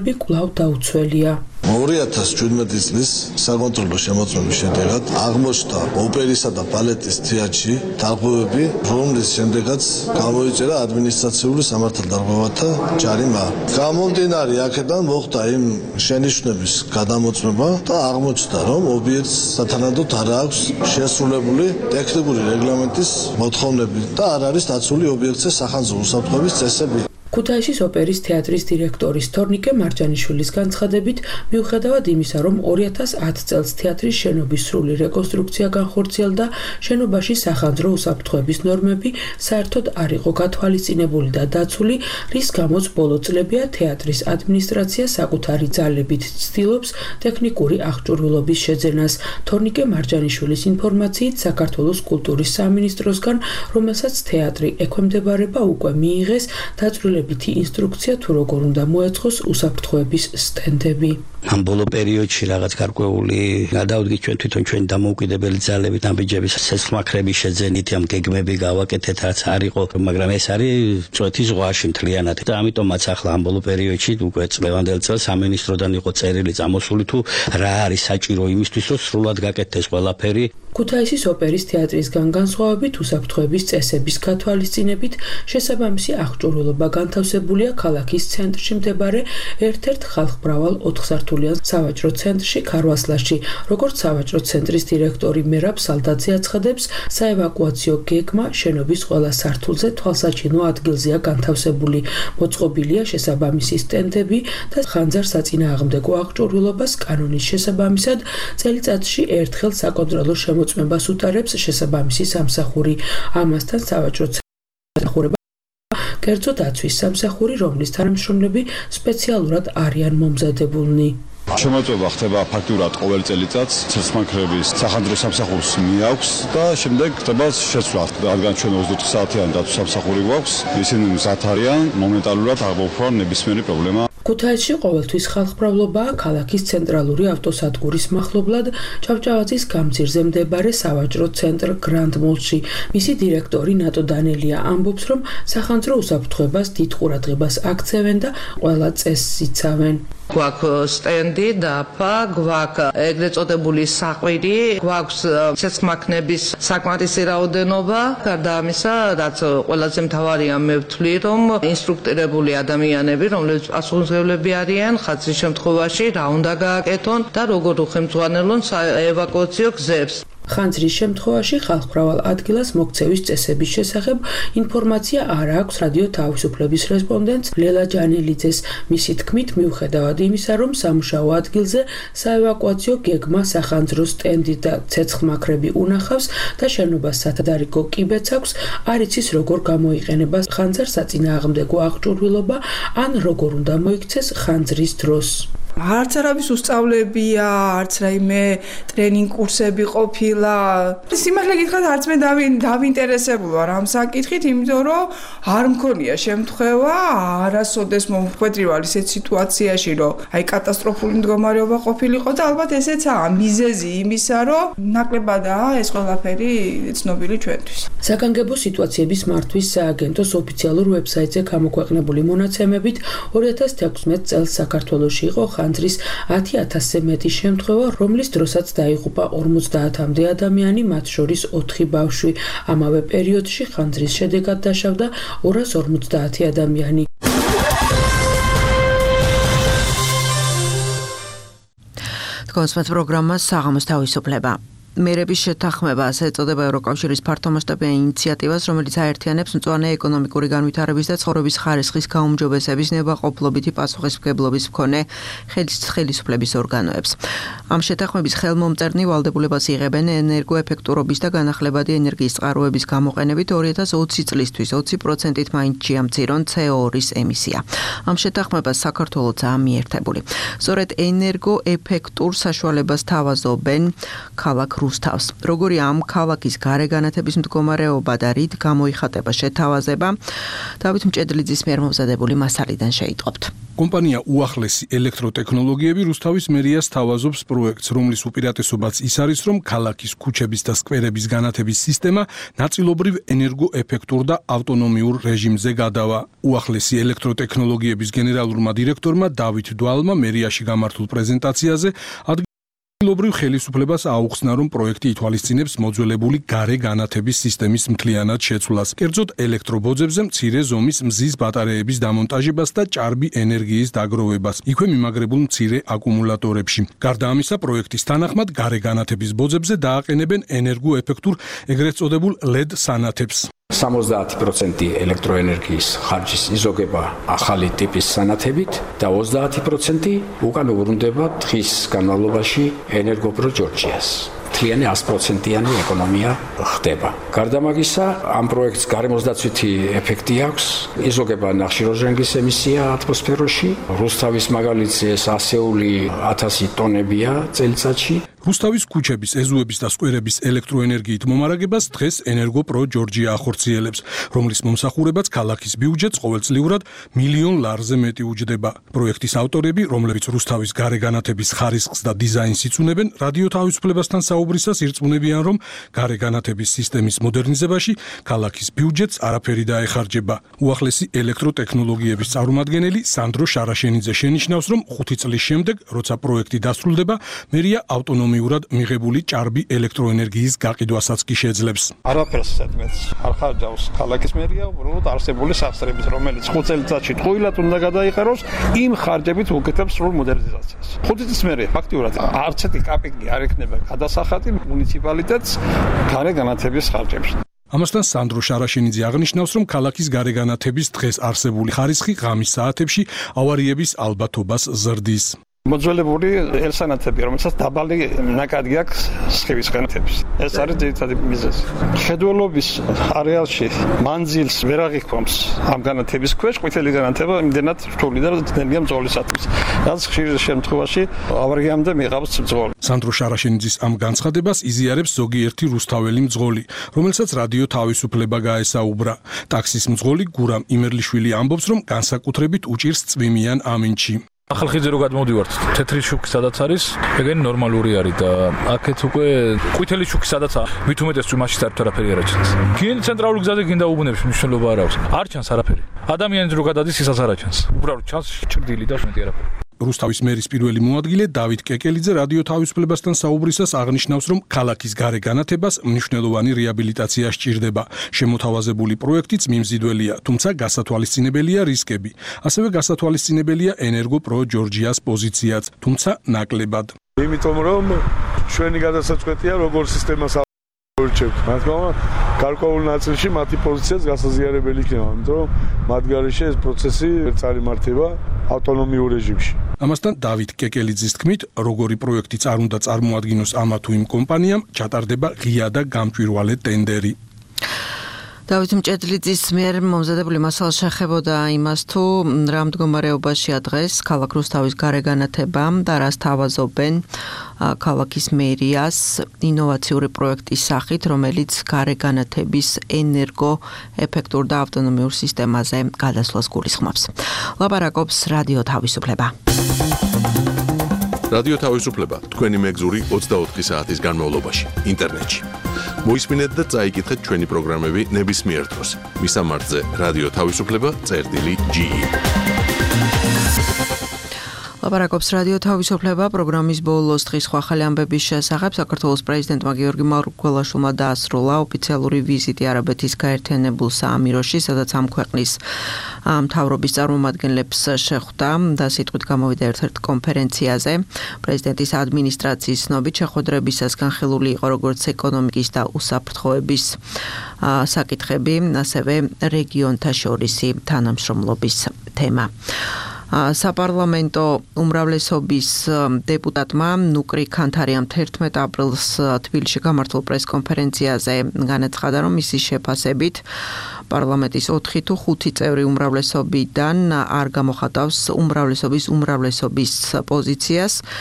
ნორმები კვლავ დაუცველია. ორი ათას შვიდმეტი წლის საკონტროლო შემოწმების შედეგად აღმოჩნდა ოპერისა და ბალეტის თეატრში დარღვევები, რომლის შემდეგაც გამოიწერა ადმინისტრაციული სამართალდარღვევათა ჯარიმა. გამომდინარე აქედან მოხდა იმ შენიშვნების გადამოწმება და აღმოჩნდა, რომ ობიექტს სათანადოდ არ აქვს შესრულებული ტექნიკური რეგლამენტის მოთხოვნები და არ არის დაცული ობიექტზე სახანძრო უსაფრთხოების წესები. ქუთაისის ოპერის თეატრის დირექტორის თორნიკე მარჯანიშვილის განცხადებით, მიუხედავად იმისა, რომ ორი ათას ათი წელს თეატრის შენობის სრული რეკონსტრუქცია განხორციელდა, შენობაში სახანძრო უსაფრთხოების ნორმები საერთოდ არ იყო გათვალისწინებული და დაცული, რის გამოც ბოლო წლებია თეატრის ადმინისტრაცია საკუთარი ძალებით ცდილობს ტექნიკური აღჭურვილობის შეძენას. თორნიკე მარჯანიშვილის ინფორმაციით, საქართველოს კულტურის სამინისტროსგან, რომელსაც თეატრი ექვემდებარება, უკვე მიიღეს დაწვრილების ინსტრუქცია თუ როგორ უნდა მოეწყოს უსაფრთხოების სტენდები. ამ ბოლო პერიოდში რაღაც გარკვეული გადავდგით ჩვენ თვითონ ჩვენი დამოუკიდებელი ძალებით ამბიჯების სესხმაქრების შეძენით ამ გეგმები გავაკეთეთ, რაც არ იყო, მაგრამ ეს არის წვეთის ზღვაში მთლიანად და ამიტომაც ახლა ამ ბოლო პერიოდში უკვე წლევანდელ წელს სამინისტროდან იყო წერილი წამოსული თუ რა არის საჭირო იმისთვის, რომ სრულად გაკეთდეს ყველაფერი. ქუთაისის ოპერის თეატრისგან განსხვავებით უსაფრთხოების წესების გათვალისწინებით შესაბამისი აღჭურვილობა განთავსებულია ქალაქის ცენტრში მდებარე ერთ-ერთ ხალხმრავალ ოთხსართულიან სავაჭრო ცენტრში ქარვასლაში. როგორც სავაჭრო ცენტრის დირექტორი მერაბ სალდაძე აცხადებს, საევაკუაციო გეგმა შენობის ყველა სართულზე თვალსაჩინო ადგილზეა განთავსებული. მოწყობილია შესაბამისი სტენდები და ხანძარ-საწინააღმდეგო აღჭურვილობას კანონის შესაბამისად წელიწადში ერთხელ საკონტროლო შემოწმებას უტარებს შესაბამისი სამსახური. ამასთან სავაჭრო ცენტრი კერძო დაცვის სამსახური, რომლის თანამშრომლები სპეციალურად არიან მომზადებულნი. შემოწმება ხდება ფაქტურად ყოველ წელიწადს ცეცხლმაქრების სახანძრო სამსახურს მიაქვს და შემდეგ ხდება შეცვლა, რადგან ჩვენ ოცდაოთხ საათიანი დაცვის სამსახური გვაქვს, ისინი მზად არიან მომენტალურად აღმოფხვრა ნებისმიერი პრობლემა. ქუთაისში ყოველთვის ხალხმრავლობაა ქალაქის ცენტრალური ავტოსადგურის მახლობლად ჭავჭავაძის გამზირზე მდებარე სავაჭრო ცენტრ გრანდ მოლში. მისი დირექტორი ნატო დანელია ამბობს, რომ სახანძრო უსაფრთხოებას დიდ ყურადღებას აქცევენ და ყველა წესს იცავენ. გვაქვს სტენდი, დაფა, გვაქვს ეგრეთ წოდებული საყვირი, გვაქვს ცეცხლმაქნების საკმარისი რაოდენობა. გარდა ამისა, რაც ყველაზე მთავარია, მე ვთვლი, რომ ინსტრუქტირებული ადამიანები, რომლებიც პასუხისმგებლები არიან ხაზრის შემთხვევაში, რა უნდა გააკეთონ და როგორ უხელმძღვანელონ საევაკუაციო გზებს. ხანძრის შემთხვევაში ხალხმრავალ ადგილას მოქცევის წესების შესახებ ინფორმაცია არ აქვს რადიო თავისუფლების რესპონდენტს ლელა ჯანელიძეს. მისი თქმით, მიუხედავად იმისა, რომ სამუშაო ადგილზე საევაკუაციო გეგმა, სახანძრო სტენდი და ცეცხლმაქრები უნახავს და შენობას სათადარიგო კიბეც აქვს, არ იცის როგორ გამოიყენება ხანძარ-საწინააღმდეგო აღჭურვილობა ან როგორ უნდა მოიქცეს ხანძრის დროს. არც არავის უსწავლებია, არც რაიმე ტრენინგ კურსები ყოფილა. სიმართლე გითხრათ, არც მე დავინტერესებული ვარ ამ საკითხით, იმიტომ რომ არ მქონია შემთხვევა, არასოდეს მომხვედრივარ ისეთ სიტუაციაში, რომ აი კატასტროფული მდგომარეობა ყოფილიყო და ალბათ ესეცაა მიზეზი იმისა, რომ ნაკლებადაა ეს ყველაფერი ცნობილი ჩვენთვის. საგანგებო სიტუაციების მართვის სააგენტოს ოფიციალურ ვებსაიტზე გამოქვეყნებული მონაცემებით ორი ათას თექვსმეტ წელს საქართველოში იყო ხანძრის ათი ათასზე მეტი შემთხვევა, რომლის დროსაც დაიღუპა ორმოცდაათამდე ადამიანი, მათ შორის ოთხი ბავშვი. ამავე პერიოდში ხანძრის შედეგად დაშავდა ორას ორმოცდაათი ადამიანი. თქვენს პროგრამას საღამოს თავისუფლება. მერების შეთანხმებას ეწოდება ევროკავშირის ფართომასშტაბიან ინიციატივას, რომელიც აერთიანებს მწვანე ეკონომიკური განვითარების და ცხოვრების ხარისხის გაუმჯობესების ნებაყოფლობითი პასუხისმგებლობის მქონე ხელისუფლების ორგანოებს. ამ შეთანხმების ხელმომწერნი ვალდებულებას იღებენ ენერგოეფექტურობის და განახლებადი ენერგიის წყაროების გამოყენებით ორი ათას ოცი წლისთვის ოცი პროცენტით მაინც შეამცირონ ცე ორის ემისია. ამ შეთანხმებას საქართველოც მიერთებული. სწორედ ენერგოეფექტურ საშუალებას თავაზობენ ქალაქ რუსთავს. როგორი ამ ქალაქის გარეგანათების მდგომარეობა და რით გამოიხატება შეთავაზება, დავით მჭედლიძის მიერ მომზადებული მასალიდან შეიტყობთ. კომპანია უახლესი ელექტროტექნოლოგიები რუსთავის მერიას თავაზობს პროექტს, რომლის უპირატესობაც ის არის, რომ ქალაქის ქუჩების და სკვერების განათების სისტემა ნაწილობრივ ენერგოეფექტურ და ავტონომიურ რეჟიმზე გადავა. უახლესი ელექტროტექნოლოგიების გენერალურმა დირექტორმა დავით დვალმა მერიაში გამართულ პრეზენტაციაზე ადგილობრივ ხელისუფლებას აუხსნა, რომ პროექტი ითვალისწინებს მოძველებული გარე განათების სისტემის მთლიანად შეცვლას, კერძოდ ელექტრობოძებზე მცირე ზომის მზის ბატარეების დამონტაჟებას და ჭარბი ენერგიის დაგროვებას, იქვე მიმაგრებულ მცირე აკუმულატორებში. გარდა ამისა, პროექტის თანახმად გარე განათების ბოძებზე დააყენებენ ენერგოეფექტურ ეგრეთ წოდებულ ლედ სანათებს. სამოცდაათი პროცენტი ელექტროენერგიის ხარჯის იზოგება ახალი ტიპის სანათებით და ოცდაათი პროცენტი უკან უბრუნდება დღის განმავლობაში ენერგოპრო ჯორჯიას. მთლიანი ას პროცენტიანი ეკონომია ხდება. გარდა მაგისა, ამ პროექტს გარემოსდაცვითი ეფექტი აქვს, იზოგება ნახშირორჟანგის ემისია ატმოსფეროში, რუსთავის მაგალითზე ასეული ათასი ტონებია წელიწადში. რუსთავის ქუჩების, ეზოების და სკვერების ელექტროენერგიით მომარაგებას დღეს ენერგოპრო ჯორჯია ახორციელებს, რომლის მომსახურებაც ქალაქის ბიუჯეტს ყოველწლიურად მილიონ ლარზე მეტი უჯდება. პროექტის ავტორები, რომლებიც რუსთავის გარე განათების ხარისხს და დიზაინს იცუნებენ, რადიო თავისუფლებასთან საუბრისას ირწმუნებიან, რომ გარე განათების სისტემის მოდერნიზებაში ქალაქის ბიუჯეტს არაფერი დაეხარჯება. უახლესი ელექტროტექნოლოგიების წარმომადგენელი სანდრო შარაშენიძე შენიშნავს, რომ ხუთი წლის შემდეგ, როცა პროექტი დასრულდება, მერია ავტონომიური მიურად მიღებული ჭარბი ელექტროენერგიის გაყიდვასაც კი შეძლებს. არაფერს სედმეთს არ ხარჯავს ქალაქის მერია, უბრალოდ არსებული სახსრებით, რომელიც ხუთ წელიწადში ტყუილად უნდა გადაიყაროს, იმ ხარჯებით უკეთებს სრულ მოდერნიზაციას. ხუთი წლის მერე ფაქტიურად არც ერთი კაპიკი არ ექნება გადასახადი მუნიციპალიტეტს გარე განათების ხარჯებში. ამასთან სანდრო შარაშენიძე აღნიშნავს, რომ ქალაქის გარე განათების დღეს არსებული ხარისხი ღამის საათებში ავარიების ალბათობას ზრდის. მოძველებული ელსანათები, რომელსაც დაბალი ნაკადი აქვს სხივის განათების. ეს არის ძირითადი მიზეზი. მხედველობის არეალში მანძილს ვერ აღიქვამს ამ განათების ქვეშ, ყვითელი განათება იმდენად რთული და ძნელია მძღოლისათვის. რაც ხშირ შემთხვევაში ავარიამდე მიიღავს მძღოლი. სანდრო შარაშენიძის ამ განცხადებას იზიარებს ზოგიერთი რუსთაველი მძღოლი, რომელსაც რადიო თავისუფლება გაესაუბრა. ტაქსის მძღოლი გურამ იმერლიშვილი ამბობს, რომ განსაკუთრებით უჭირს წვიმიან ამინჩი. ახალხიძე რო გადმოვდივართ, თეთრი შუქი სადაც არის, ეგენი ნორმალური არის და აქეთ უკვე ყვითელი შუქი სადაც მით უმეტეს წვიმაში საერთოდ არაფერი არ აჩანს. გინ ცენტრალური გზაზე გინდა უბნებს მნიშვნელობა არ აქვს. არ ჩანს არაფერი. ადამიანს რო გადადის, ისაც არ აჩანს. უბრალოდ ჩანს ჭრდილი და მეტი არაფერი. რუსთავის მერის პირველი მოადგილე დავით კეკელიძე რადიო თავისუფლებასთან საუბრისას აღნიშნავს, რომ ქალაქის გარე განათებას მნიშვნელოვანი რეაბილიტაცია სჭირდება. შემოთავაზებული პროექტიც მიმზიდველია, თუმცა გასათვალისწინებელია რისკები. ასევე გასათვალისწინებელია ენერგოპრო ჯორჯიას პოზიციაც, თუმცა ნაკლებად. იმიტომ რომ ჩვენი გადასაწყვეტია როგორ სისტემას ვირჩევთ. მათ თქმა გარკვეულ ნაწილში მათი პოზიციაც გასაზიარებელი იქნება, იმიტომ რომ მათ გარეშე ეს პროცესი წარიმართება ავტონომიურ რეჟიმში. ამასთან დავით კეკელიძის თქმით, როგორი პროექტიც არ უნდა წარმოადგინოს ამა თუ იმ კომპანიამ, ჩატარდება ღია და გამჭვირვალე ტენდერი. დავით მჭედლიძის მიერ მომზადებული მასალა შეხებოდა იმას, თუ რა მდგომარეობაშია დღეს ქალაქ რუსთავის გარე განათება და რას თავაზობენ ქალაქის მერიას ინოვაციური პროექტის სახით, რომელიც გარე განათების ენერგოეფექტურ და ავტონომიურ სისტემაზე გადასვლას გულისხმობს. ლაპარაკობს რადიო თავისუფლება. რადიო თავისუფლება თქვენი მეგზური ოცდაოთხი საათის განმავლობაში ინტერნეტში. მოისმინეთ და წაიკითხეთ ჩვენი პროგრამები ნებისმიერ დროს. მისამართზე რადიო თავისუფლება წერტილი ჯი. ლაპარაკობს რადიო თავისუფლება პროგრამის ბოლოს დღის სხვა ახალი ამბების შესახებ. საქართველოს პრეზიდენტმა გიორგი მარგველაშვილმა დაასრულა ოფიციალური ვიზიტი არაბეთის გაერთიანებულ საამიროში, სადაც ამ ქვეყნის მთავრობის წარმომადგენლებს შეხვდა და სიტყვით გამოვიდა ერთ-ერთ კონფერენციაზე. პრეზიდენტის ადმინისტრაციის ცნობით შეხვედრებისას განხილული იყო როგორც ეკონომიკის და უსაფრთხოების საკითხები, ასევე რეგიონთა შორისი თანამშრომლობის თემა. საპარლამენტო უმრავლესობის დეპუტატმა ნუკრი ქანთარიამ თერთმეტ აპრილს თბილისში გამართულ პრესკონფერენციაზე განაცხადა, რომ მისი შეფასებით პარლამენტის ოთხი თუ ხუთი წევრი უმრავლესობიდან არ გამოხატავს უმრავლესობის უმრავლესობის პოზიციას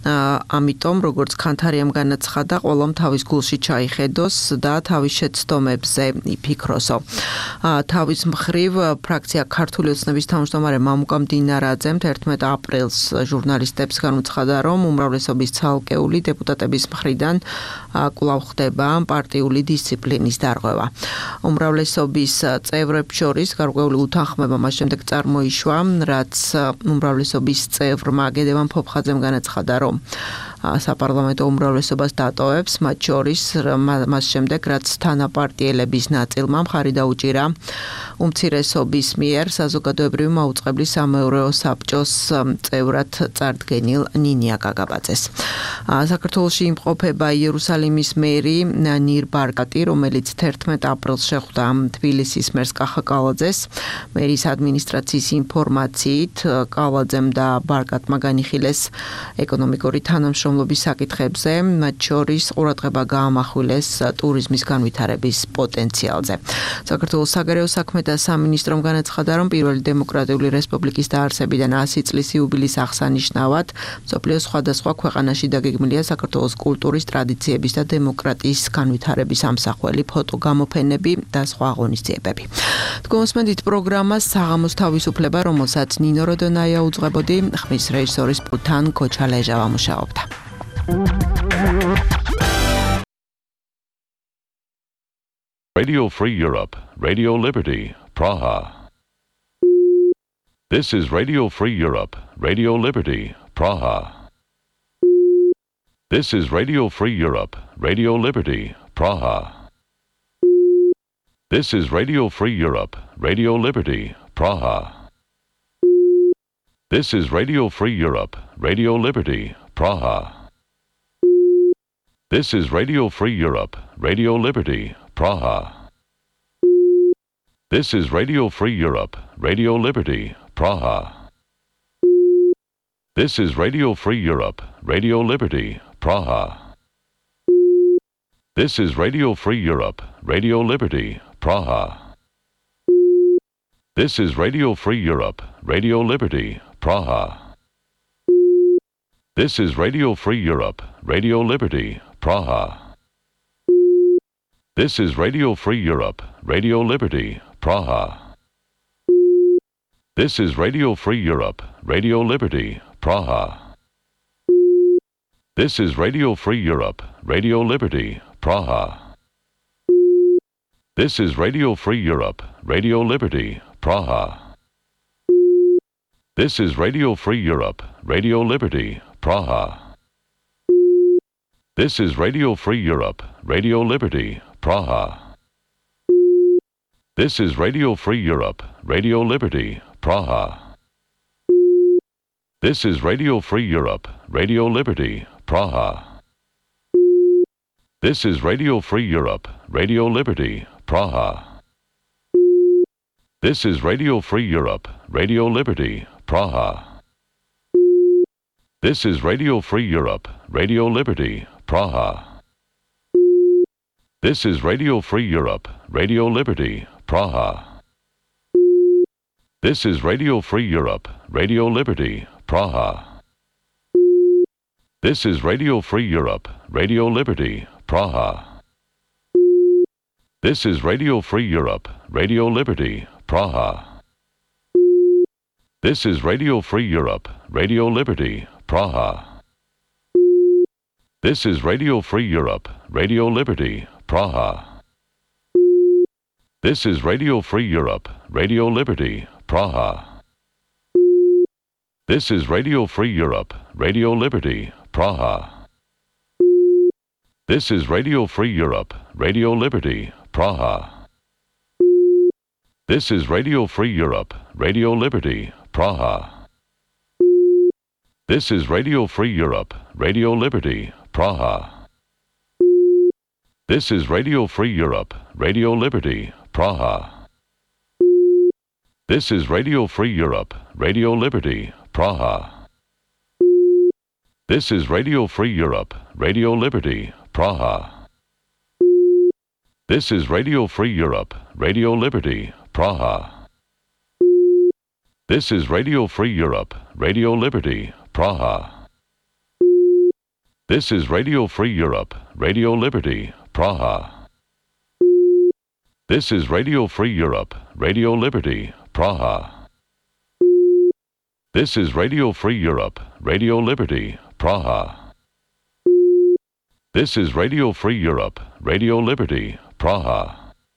ამიტომ როგორც ქანთარიამ განაცხადა, ყველამ თავის გულში ჩაიხედოს და თავის შეცდომებზე იფიქროსო. თავის მხრივ ფრაქცია ქართული ოცნების თავმჯდომარე მამუკა მდინარაძემ თერთმეტ აპრილს ჟურნალისტებს განუცხადა, რომ უმრავლესობის ცალკეული დეპუტატების მხრიდან კვლავ ხდება პარტიული დისციპლინის დარღვევა. უმრავლესობის წევრებს შორის გარკვეული უთანხმოება მას შემდეგ წარმოიშვა, რაც უმრავლესობის წევრმა გედევან ფოფხაძემ განაცხადა, რომ საპარლამენტო უმრავლესობას დატოვებს, მათ შორის მას შემდეგ, რაც თანაპარტიელების ნაწილმა მხარი დაუჭირა უმცირესობის მიერ საზოგადოებრივი მაუწყებლის სამეურვეო საბჭოს წევრად წარდგენილ ნინია გაგაბაძეს. საქართველოში იმყოფება იერუსალიმის მერი ნირ ბარკატი, რომელიც თერთმეტ აპრილს შეხვდა თბილისის მერს კახა კალაძეს. მერის ადმინისტრაციის ინფორმაციით, კალაძემ და ბარკატმა განიხილეს ეკონომიკური თანამშრომლობის საკითხებზე, მათ შორის ყურადღება გაამახვილეს ტურიზმის განვითარების პოტენციალზე. საქართველოს საგარეო საქმეთა სამინისტრომ განაცხადა, რომ პირველი დემოკრატიული რესპუბლიკის დაარსებიდან ასი წლის იუბილეის აღსანიშნავად მსოფლიოს სხვადასხვა ქვეყანაში დაგეგმილია საქართველოს კულტურის, ტრადიციების და დემოკრატიის განვითარების ამსახველი ფოტოგამოფენები და სხვა აღონისძიებები. თქვენსმენდით პროგრამას საღამოს თავისუფლება, რომელსაც ნინო როდონაია უძღვებოდი, ხმის რეჟისორის პულთან ქოჩა ლეჟავა მუშაობდა. Radio Free Europe, Radio Liberty, Praha. This is Radio Free Europe, Radio Liberty, Praha. This is Radio Free Europe, Radio Liberty, Praha. This is Radio Free Europe, Radio Liberty, Praha. This is Radio Free Europe, Radio Liberty, Praha. This is Radio Free Europe, Radio Liberty, Praha. This is Radio Free Europe, Radio Liberty, Praha. This is Radio Free Europe, Radio Liberty, Praha. This is Radio Free Europe, Radio Liberty, Praha. This is Radio Free Europe, Radio Liberty, Praha. This is Radio Free Europe, Radio Liberty, Praha. This is Radio Free Europe, Radio Liberty, Praha. This is Radio Free Europe, Radio Liberty, Praha. This is Radio Free Europe, Radio Liberty, Praha. This is Radio Free Europe, Radio Liberty, Praha. This is Radio Free Europe, Radio Liberty, Praha. This is Radio Free Europe, Radio Liberty, Praha. This is Radio Free Europe, Radio Liberty, Praha. This is Radio Free Europe, Radio Liberty, Praha. This is Radio Free Europe, Radio Liberty, Praha. This is Radio Free Europe, Radio Liberty, Praha. This is Radio Free Europe, Radio Liberty, Praha. This is Radio Free Europe, Radio Liberty, Praha. This is Radio Free Europe, Radio Liberty, Praha. This is Radio Free Europe, Radio Liberty, Praha. This is Radio Free Europe, Radio Liberty, Praha. This is Radio Free Europe, Radio Liberty, Praha. This is Radio Free Europe, Radio Liberty, Praha. This is Radio Free Europe, Radio Liberty, Praha. This is Radio Free Europe, Radio Liberty, Praha. This is Radio Free Europe, Radio Liberty, Praha. This is Radio Free Europe, Radio Liberty, Praha. This is Radio Free Europe, Radio Liberty, Praha. This is Radio Free Europe, Radio Liberty, Praha. This is Radio Free Europe, Radio Liberty, Praha. This is Radio Free Europe, Radio Liberty, Praha. This is Radio Free Europe, Radio Liberty, Praha. This is Radio Free Europe, Radio Liberty, Praha. This is Radio Free Europe, Radio Liberty, Praha. This is Radio Free Europe, Radio Liberty, Praha. This is Radio Free Europe, Radio Liberty, Praha. This is Radio Free Europe, Radio Liberty, Praha.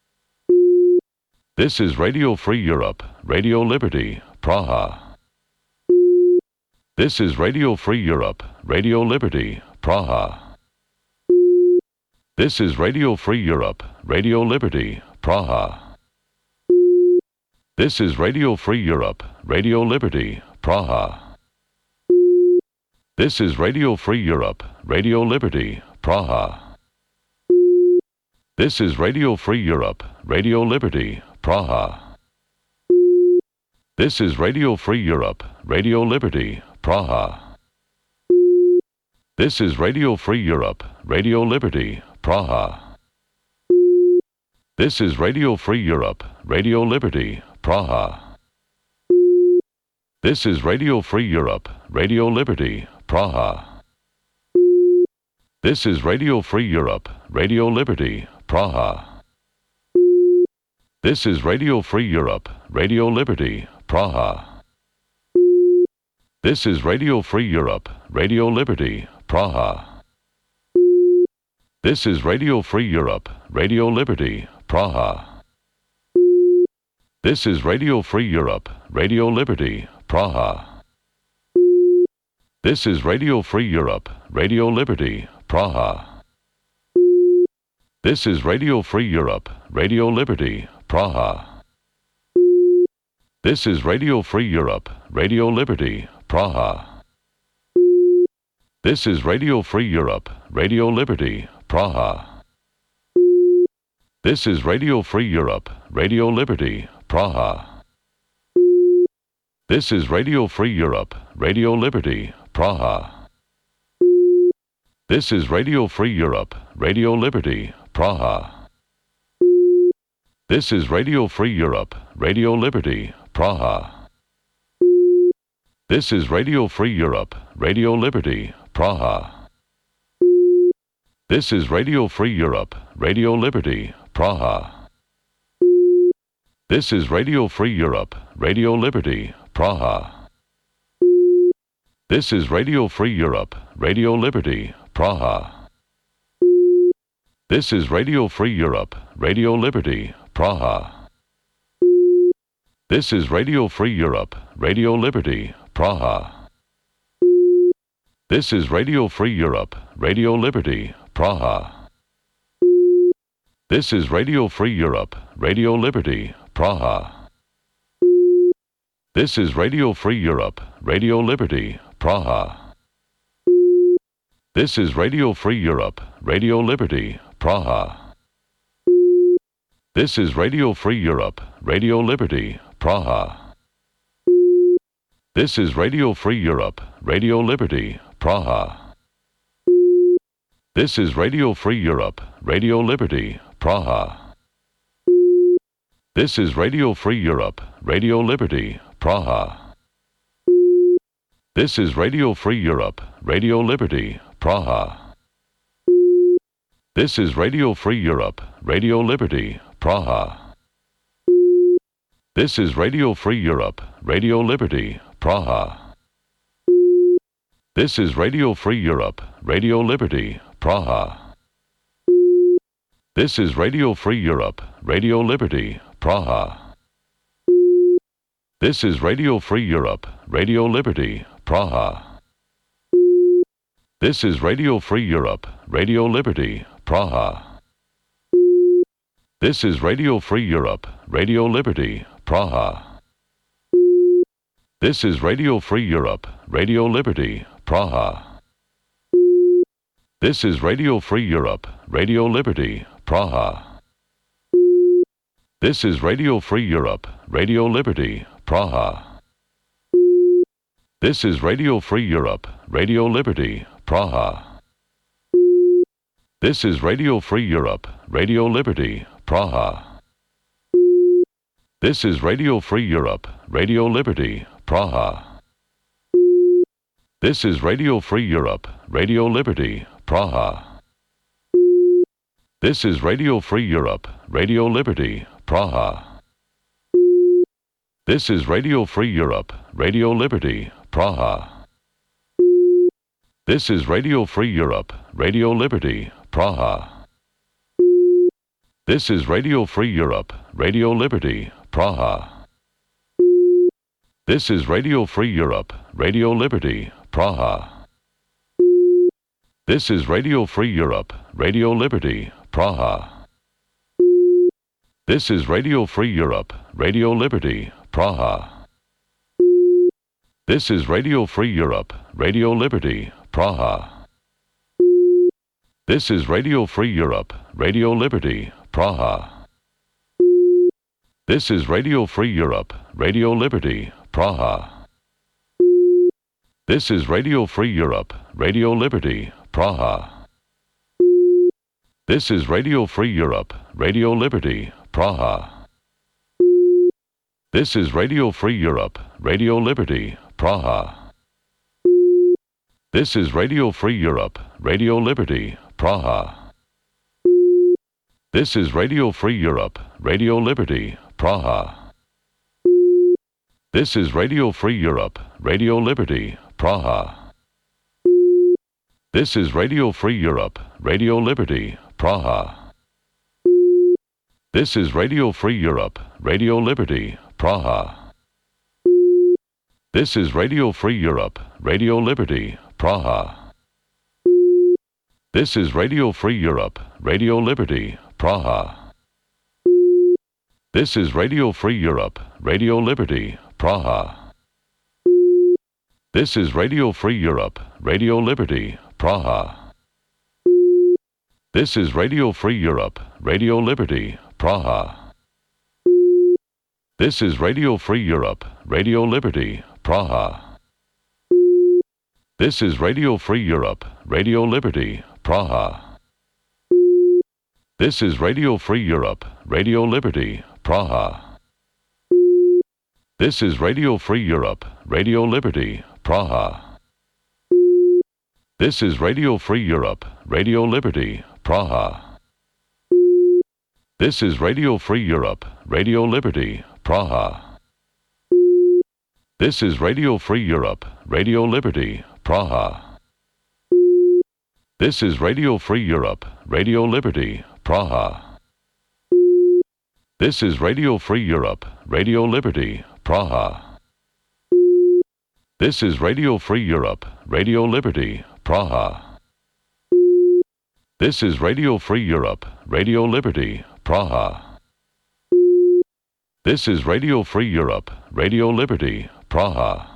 This is Radio Free Europe, Radio Liberty, Praha. This is Radio Free Europe, Radio Liberty, Praha. This is Radio Free Europe, Radio Liberty, Praha. This is Radio Free Europe, Radio Liberty, Praha. This is Radio Free Europe, Radio Liberty, Praha. This is Radio Free Europe, Radio Liberty, Praha. This is Radio Free Europe, Radio Liberty, Praha. This is Radio Free Europe, Radio Liberty, Praha. This is Radio Free Europe, Radio Liberty, Praha. This is Radio Free Europe, Radio Liberty, Praha. This is Radio Free Europe, Radio Liberty, Praha. This is Radio Free Europe, Radio Liberty, Praha. This is Radio Free Europe, Radio Liberty, Praha. This is Radio Free Europe, Radio Liberty, Praha. This is Radio Free Europe, Radio Liberty, Praha. This is Radio Free Europe, Radio Liberty, Praha. This is Radio Free Europe, Radio Liberty, Praha. This is Radio Free Europe, Radio Liberty, Praha. This is Radio Free Europe, Radio Liberty, Praha. This is Radio Free Europe, Radio Liberty, Praha. This is Radio Free Europe, Radio Liberty, Praha. This is Radio Free Europe, Radio Liberty, Praha. This is Radio Free Europe, Radio Liberty, Praha. This is Radio Free Europe, Radio Liberty, Praha. This is Radio Free Europe, Radio Liberty, Praha. This is Radio Free Europe, Radio Liberty, Praha. This is Radio Free Europe, Radio Liberty, Praha. This is Radio Free Europe, Radio Liberty, Praha. This is Radio Free Europe, Radio Liberty, Praha. This is Radio Free Europe, Radio Liberty, Praha. This is Radio Free Europe, Radio Liberty, Praha. This is Radio Free Europe, Radio Liberty, Praha. This is Radio Free Europe, Radio Liberty, Praha. This is Radio Free Europe, Radio Liberty, Praha. This is Radio Free Europe, Radio Liberty, Praha. This is Radio Free Europe, Radio Liberty, Praha. This is Radio Free Europe, Radio Liberty, Praha. This is Radio Free Europe, Radio Liberty, Praha. This is Radio Free Europe, Radio Liberty, Praha. This is Radio Free Europe, Radio Liberty, Praha. This is Radio Free Europe, Radio Liberty, Praha. This is Radio Free Europe, Radio Liberty, Praha. This is Radio Free Europe, Radio Liberty, Praha. This is Radio Free Europe, Radio Liberty, Praha. This is Radio Free Europe, Radio Liberty, Praha. This is Radio Free Europe, Radio Liberty, Praha. This is Radio Free Europe, Radio Liberty, Praha. This is Radio Free Europe, Radio Liberty, Praha. This is Radio Free Europe, Radio Liberty, Praha. This is Radio Free Europe, Radio Liberty, Praha. This is Radio Free Europe, Radio Liberty, Praha. This is Radio Free Europe, Radio Liberty, Praha. This is Radio Free Europe, Radio Liberty, Praha. This is Radio Free Europe, Radio Liberty, Praha. This is Radio Free Europe, Radio Liberty, Praha. This is Radio Free Europe, Radio Liberty, Praha. This is Radio Free Europe, Radio Liberty, Praha. This is Radio Free Europe, Radio Liberty, Praha. This is Radio Free Europe, Radio Liberty, Praha. This is Radio Free Europe, Radio Liberty, Praha. This is Radio Free Europe, Radio Liberty, Praha. This is Radio Free Europe, Radio Liberty, Praha. This is Radio Free Europe, Radio Liberty, Praha. This is Radio Free Europe, Radio Liberty, Praha. This is Radio Free Europe, Radio Liberty, Praha. This is Radio Free Europe, Radio Liberty, Praha. This is Radio Free Europe, Radio Liberty, Praha. This is Radio Free Europe, Radio Liberty, Praha. This is Radio Free Europe, Radio Liberty, Praha. This is Radio Free Europe, Radio Liberty, Praha. This is Radio Free Europe, Radio Liberty, Praha. This is Radio Free Europe, Radio Liberty, Praha. This is Radio Free Europe, Radio Liberty, Praha. This is Radio Free Europe, Radio Liberty, Praha. This is Radio Free Europe, Radio Liberty, Praha. This is Radio Free Europe, Radio Liberty, Praha. This is Radio Free Europe, Radio Liberty, Praha. This is Radio Free Europe, Radio Liberty, Praha. This is Radio Free Europe, Radio Liberty, Praha. This is Radio Free Europe, Radio Liberty, Praha. This is Radio Free Europe, Radio Liberty, Praha. This is Radio Free Europe, Radio Liberty, Praha. This is Radio Free Europe, Radio Liberty, Praha. This is Radio Free Europe, Radio Liberty, Praha. This is Radio Free Europe, Radio Liberty, Praha. This is Radio Free Europe, Radio Liberty, Praha. This is Radio Free Europe, Radio Liberty, Praha.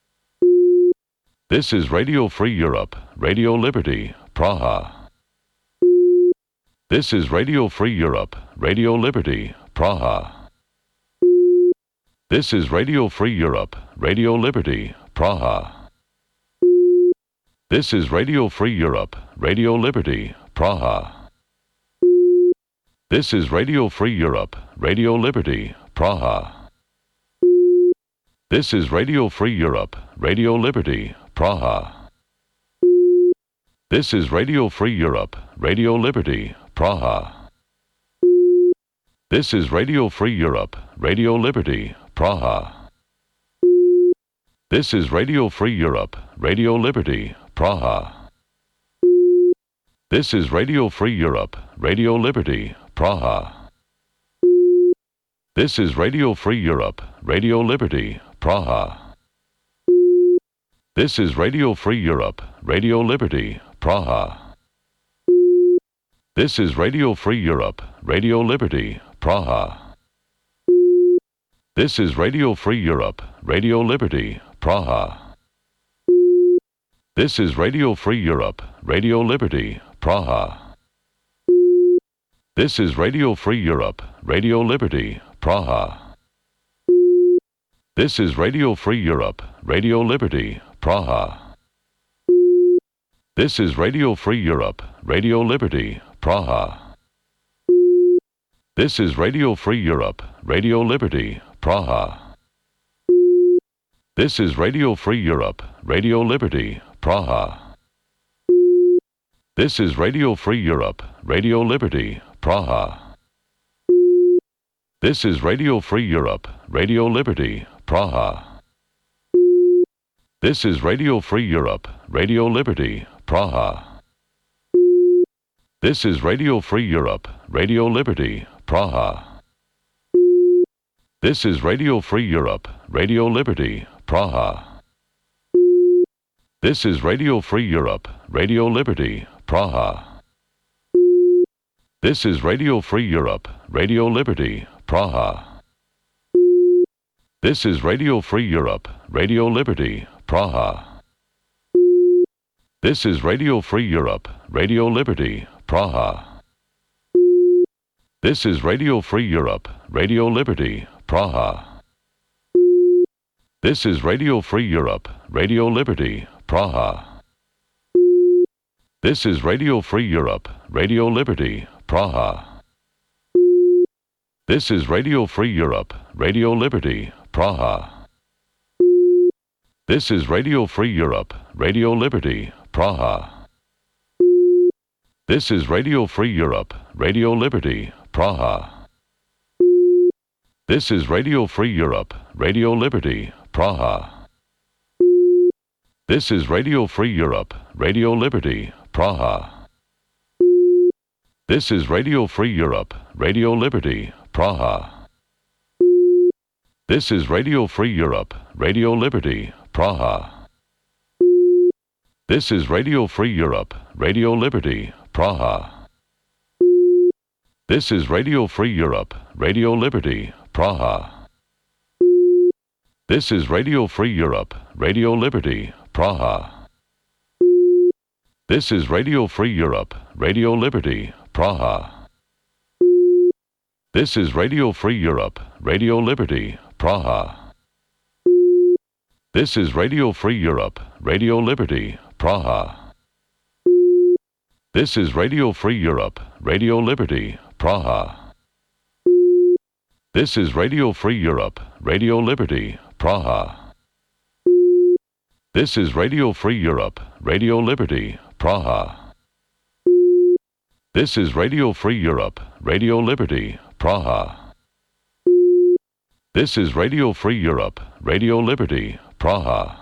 This is Radio Free Europe, Radio Liberty, Praha. This is Radio Free Europe, Radio Liberty, Praha. This is Radio Free Europe, Radio Liberty, Praha. This is Radio Free Europe, Radio Liberty, Praha. This is Radio Free Europe, Radio Liberty, Praha. This is Radio Free Europe, Radio Liberty, Praha. This is Radio Free Europe, Radio Liberty, Praha. This is Radio Free Europe, Radio Liberty, Praha. This is Radio Free Europe, Radio Liberty, Praha. This is Radio Free Europe, Radio Liberty, Praha. This is Radio Free Europe, Radio Liberty, Praha. This is Radio Free Europe, Radio Liberty, Praha. This is Radio Free Europe, Radio Liberty, Praha. This is Radio Free Europe, Radio Liberty, Praha. This is Radio Free Europe, Radio Liberty, Praha. This is Radio Free Europe, Radio Liberty, Praha. This is Radio Free Europe, Radio Liberty, Praha. This is Radio Free Europe, Radio Liberty, Praha. This is Radio Free Europe, Radio Liberty, Praha. This is Radio Free Europe, Radio Liberty, Praha. This is Radio Free Europe, Radio Liberty, Praha. This is Radio Free Europe, Radio Liberty, Praha. This is Radio Free Europe, Radio Liberty, Praha. This is Radio Free Europe, Radio Liberty, Praha. This is Radio Free Europe, Radio Liberty, Praha. This is Radio Free Europe, Radio Liberty, Praha. This is Radio Free Europe, Radio Liberty, Praha. This is Radio Free Europe, Radio Liberty, Praha. This is Radio Free Europe, Radio Liberty, Praha. This is Radio Free Europe, Radio Liberty, Praha. This is Radio Free Europe, Radio Liberty, Praha. This is Radio Free Europe, Radio Liberty, Praha. This is Radio Free Europe, Radio Liberty, Praha. This is Radio Free Europe, Radio Liberty, Praha. This is Radio Free Europe, Radio Liberty, Praha. This is Radio Free Europe, Radio Liberty, Praha. This is Radio Free Europe, Radio Liberty, Praha. This is Radio Free Europe, Radio Liberty, Praha. This is Radio Free Europe, Radio Liberty, Praha. This is Radio Free Europe, Radio Liberty, Praha. This is Radio Free Europe, Radio Liberty, Praha. This is Radio Free Europe, Radio Liberty, Praha. This is Radio Free Europe, Radio Liberty, Praha. This is Radio Free Europe, Radio Liberty, Praha. This is Radio Free Europe, Radio Liberty, Praha. This is Radio Free Europe, Radio Liberty, Praha. This is Radio Free Europe, Radio Liberty, Praha. This is Radio Free Europe, Radio Liberty, Praha. This is Radio Free Europe, Radio Liberty, Praha. This is Radio Free Europe, Radio Liberty, Praha.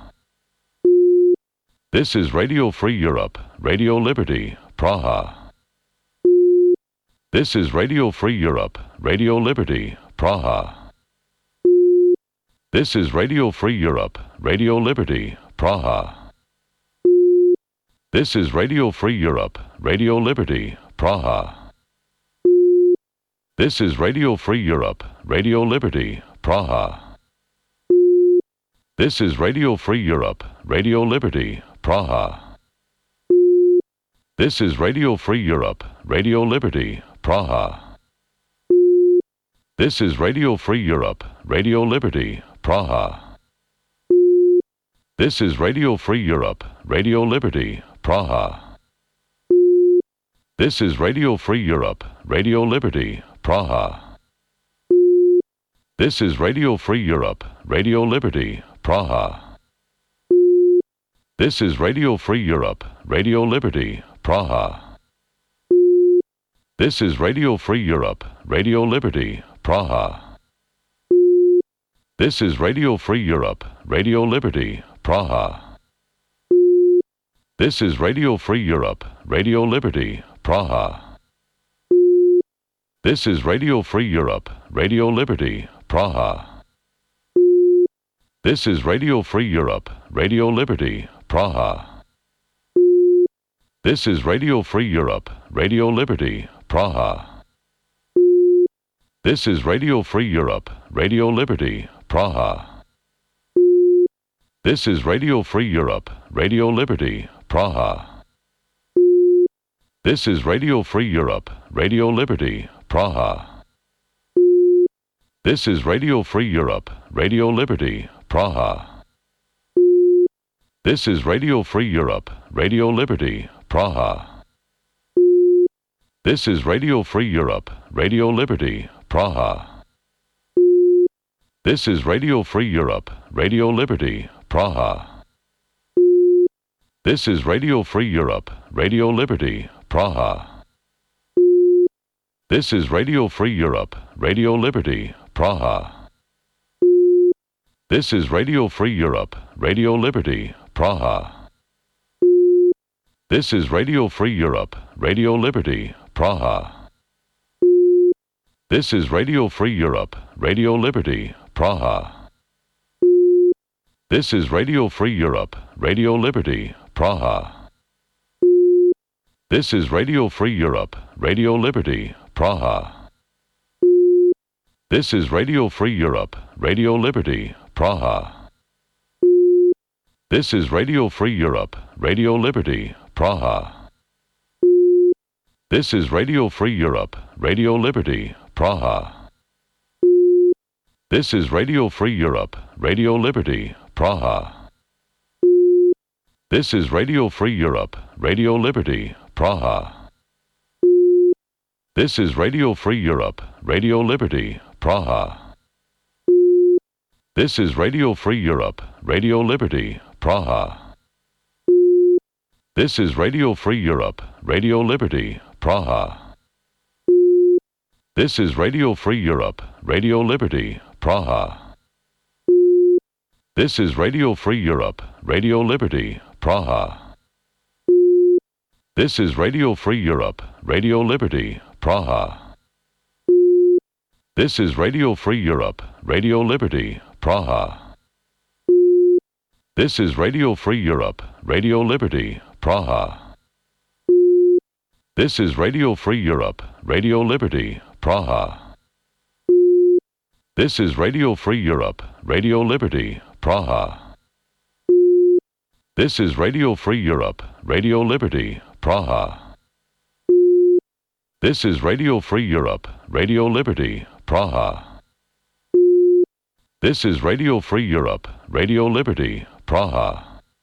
This is Radio Free Europe, Radio Liberty, Praha. This is Radio Free Europe, Radio Liberty, Praha. This is Radio Free Europe, Radio Liberty, Praha. This is Radio Free Europe, Radio Liberty, Praha. This is Radio Free Europe, Radio Liberty, Praha. This is Radio Free Europe, Radio Liberty, Praha. This is Radio Free Europe, Radio Liberty, Praha. This is Radio Free Europe, Radio Liberty, Praha. This is Radio Free Europe, Radio Liberty, Praha. This is Radio Free Europe, Radio Liberty, Praha. This is Radio Free Europe, Radio Liberty, Praha. This is Radio Free Europe, Radio Liberty, Praha. This is Radio Free Europe, Radio Liberty, Praha. This is Radio Free Europe, Radio Liberty, Praha. This is Radio Free Europe, Radio Liberty, Praha. This is Radio Free Europe, Radio Liberty, Praha. This is Radio Free Europe, Radio Liberty, Praha. This is Radio Free Europe, Radio Liberty, Praha. This is Radio Free Europe, Radio Liberty, Praha. This is Radio Free Europe, Radio Liberty, Praha. This is Radio Free Europe, Radio Liberty, Praha. This is Radio Free Europe, Radio Liberty, Praha. This is Radio Free Europe, Radio Liberty, Praha. This is Radio Free Europe, Radio Liberty, Praha. This is Radio Free Europe, Radio Liberty, Praha. This is Radio Free Europe, Radio Liberty, Praha. This is Radio Free Europe, Radio Liberty, Praha. This is Radio Free Europe, Radio Liberty, Praha. This is Radio Free Europe, Radio Liberty, Praha. This is Radio Free Europe, Radio Liberty, Praha. This is Radio Free Europe, Radio Liberty, Praha. This is Radio Free Europe, Radio Liberty, Praha. This is Radio Free Europe, Radio Liberty, Praha. This is Radio Free Europe, Radio Liberty, Praha. This is Radio Free Europe, Radio Liberty, Praha. This is Radio Free Europe, Radio Liberty, Praha. This is Radio Free Europe, Radio Liberty, Praha. This is Radio Free Europe, Radio Liberty, Praha. This is Radio Free Europe, Radio Liberty, Praha. This is Radio Free Europe, Radio Liberty, Praha. This is Radio Free Europe, Radio Liberty, Praha. This is Radio Free Europe, Radio Liberty, Praha. This is Radio Free Europe, Radio Liberty, Praha. This is Radio Free Europe, Radio Liberty, Praha. This is Radio Free Europe, Radio Liberty, Praha. This is Radio Free Europe, Radio Liberty, Praha. This is Radio Free Europe, Radio Liberty, Praha. This is Radio Free Europe, Radio Liberty, Praha. This is Radio Free Europe, Radio Liberty, Praha. This is Radio Free Europe, Radio Liberty, Praha.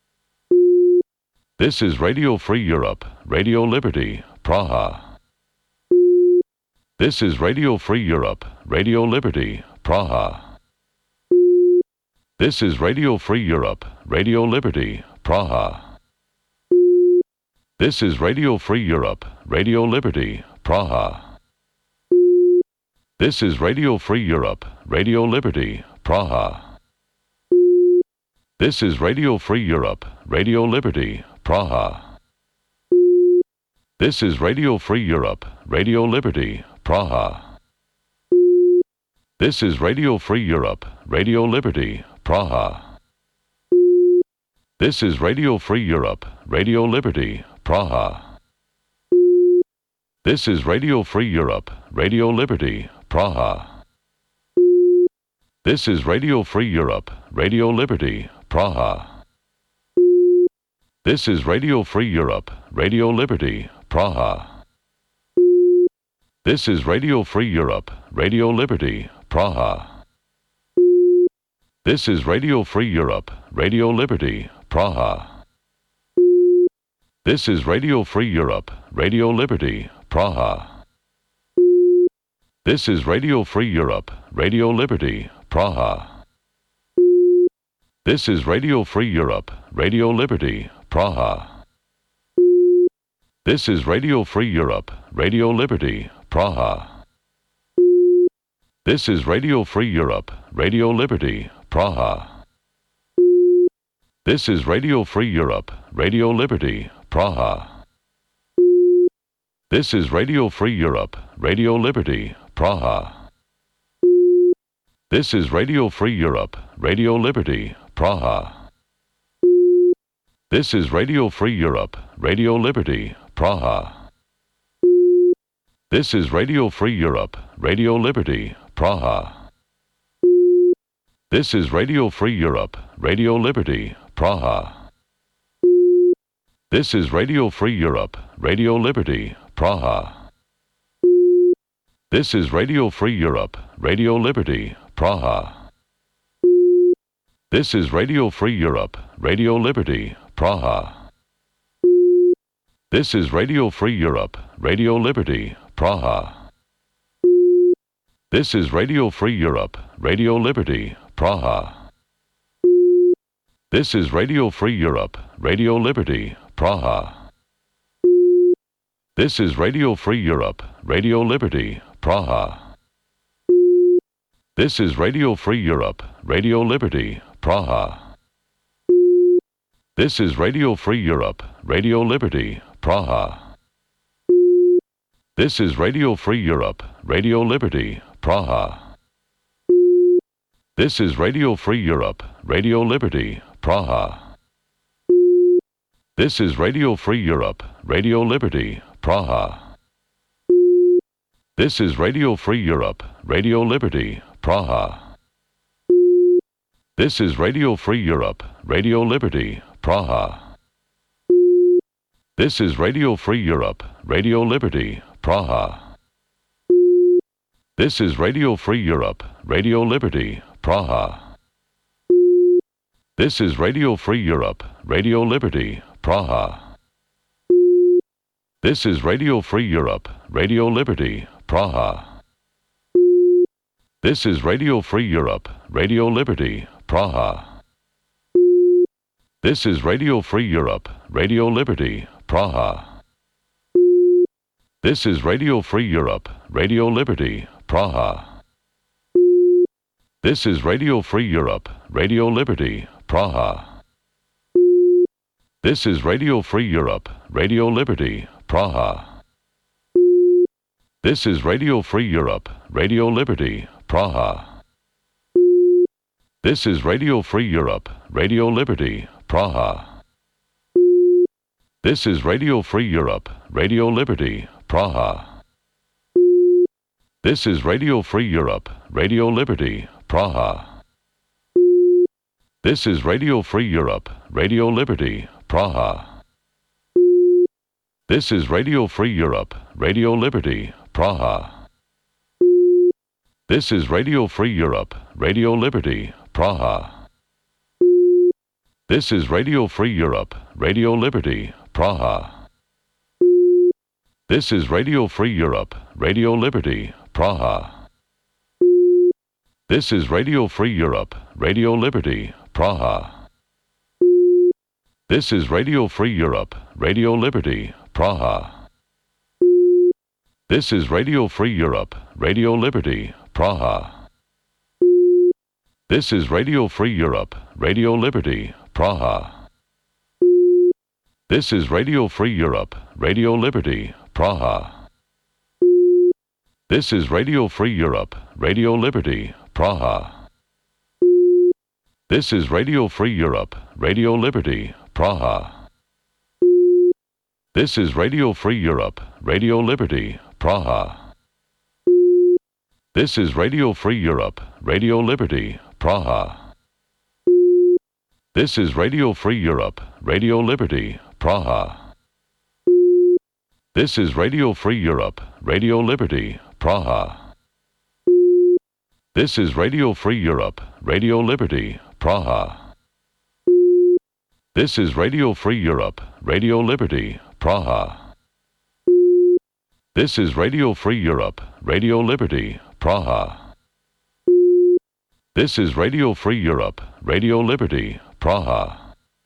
This is Radio Free Europe, Radio Liberty, Praha. This is Radio Free Europe, Radio Liberty, Praha. This is Radio Free Europe, Radio Liberty, Praha. This is Radio Free Europe, Radio Liberty, Praha. This is Radio Free Europe, Radio Liberty, Praha. This is Radio Free Europe, Radio Liberty, Praha. This is Radio Free Europe, Radio Liberty, Praha. This is Radio Free Europe, Radio Liberty, Praha. This is Radio Free Europe, Radio Liberty, Praha. This is Radio Free Europe, Radio Liberty, Praha. This is Radio Free Europe, Radio Liberty, Praha. This is Radio Free Europe, Radio Liberty, Praha. This is Radio Free Europe, Radio Liberty, Praha. This is Radio Free Europe, Radio Liberty, Praha. This is Radio Free Europe, Radio Liberty, Praha. This is Radio Free Europe, Radio Liberty, Praha. This is Radio Free Europe, Radio Liberty, Praha. This is Radio Free Europe, Radio Liberty, Praha. This is Radio Free Europe, Radio Liberty, Praha. This is Radio Free Europe, Radio Liberty, Praha. This is Radio Free Europe, Radio Liberty, Praha. This is Radio Free Europe, Radio Liberty, Praha. This is Radio Free Europe, Radio Liberty, Praha. This is Radio Free Europe, Radio Liberty, Praha. This is Radio Free Europe, Radio Liberty, Praha. This is Radio Free Europe, Radio Liberty, Praha. This is Radio Free Europe, Radio Liberty, Praha. This is Radio Free Europe, Radio Liberty, Praha. This is Radio Free Europe, Radio Liberty, Praha. This is Radio Free Europe, Radio Liberty, Praha. This is Radio Free Europe, Radio Liberty, Praha. This is Radio Free Europe, Radio Liberty, Praha. This is Radio Free Europe, Radio Liberty, Praha. This is Radio Free Europe, Radio Liberty, Praha. This is Radio Free Europe, Radio Liberty, Praha. This is Radio Free Europe, Radio Liberty, Praha. This is Radio Free Europe, Radio Liberty, Praha. This is Radio Free Europe, Radio Liberty, Praha. This is Radio Free Europe, Radio Liberty, Praha. This is Radio Free Europe, Radio Liberty, Praha. This is Radio Free Europe, Radio Liberty, Praha. This is Radio Free Europe, Radio Liberty, Praha. This is Radio Free Europe, Radio Liberty, Praha. This is Radio Free Europe, Radio Liberty, Praha. This is Radio Free Europe, Radio Liberty, Praha. This is Radio Free Europe, Radio Liberty, Praha. This is Radio Free Europe, Radio Liberty, Praha. This is Radio Free Europe, Radio Liberty, Praha. This is Radio Free Europe, Radio Liberty, Praha. This is Radio Free Europe, Radio Liberty, Praha. This is Radio Free Europe, Radio Liberty, Praha. This is Radio Free Europe, Radio Liberty, Praha. This is Radio Free Europe, Radio Liberty, Praha. This is Radio Free Europe, Radio Liberty, Praha. This is Radio Free Europe, Radio Liberty, Praha. This is Radio Free Europe, Radio Liberty, Praha. This is Radio Free Europe, Radio Liberty, Praha. This is Radio Free Europe, Radio Liberty, Praha. This is Radio Free Europe, Radio Liberty, Praha. This is Radio Free Europe, Radio Liberty, Praha. This is Radio Free Europe, Radio Liberty, Praha. This is Radio Free Europe, Radio Liberty, Praha. This is Radio Free Europe, Radio Liberty, Praha. This is Radio Free Europe, Radio Liberty, Praha. This is Radio Free Europe, Radio Liberty, Praha. This is Radio Free Europe, Radio Liberty, Praha. This is Radio Free Europe, Radio Liberty, Praha. This is Radio Free Europe, Radio Liberty, Praha. This is Radio Free Europe, Radio Liberty, Praha. This is Radio Free Europe, Radio Liberty, Praha. This is Radio Free Europe, Radio Liberty, Praha. This is Radio Free Europe, Radio Liberty, Praha.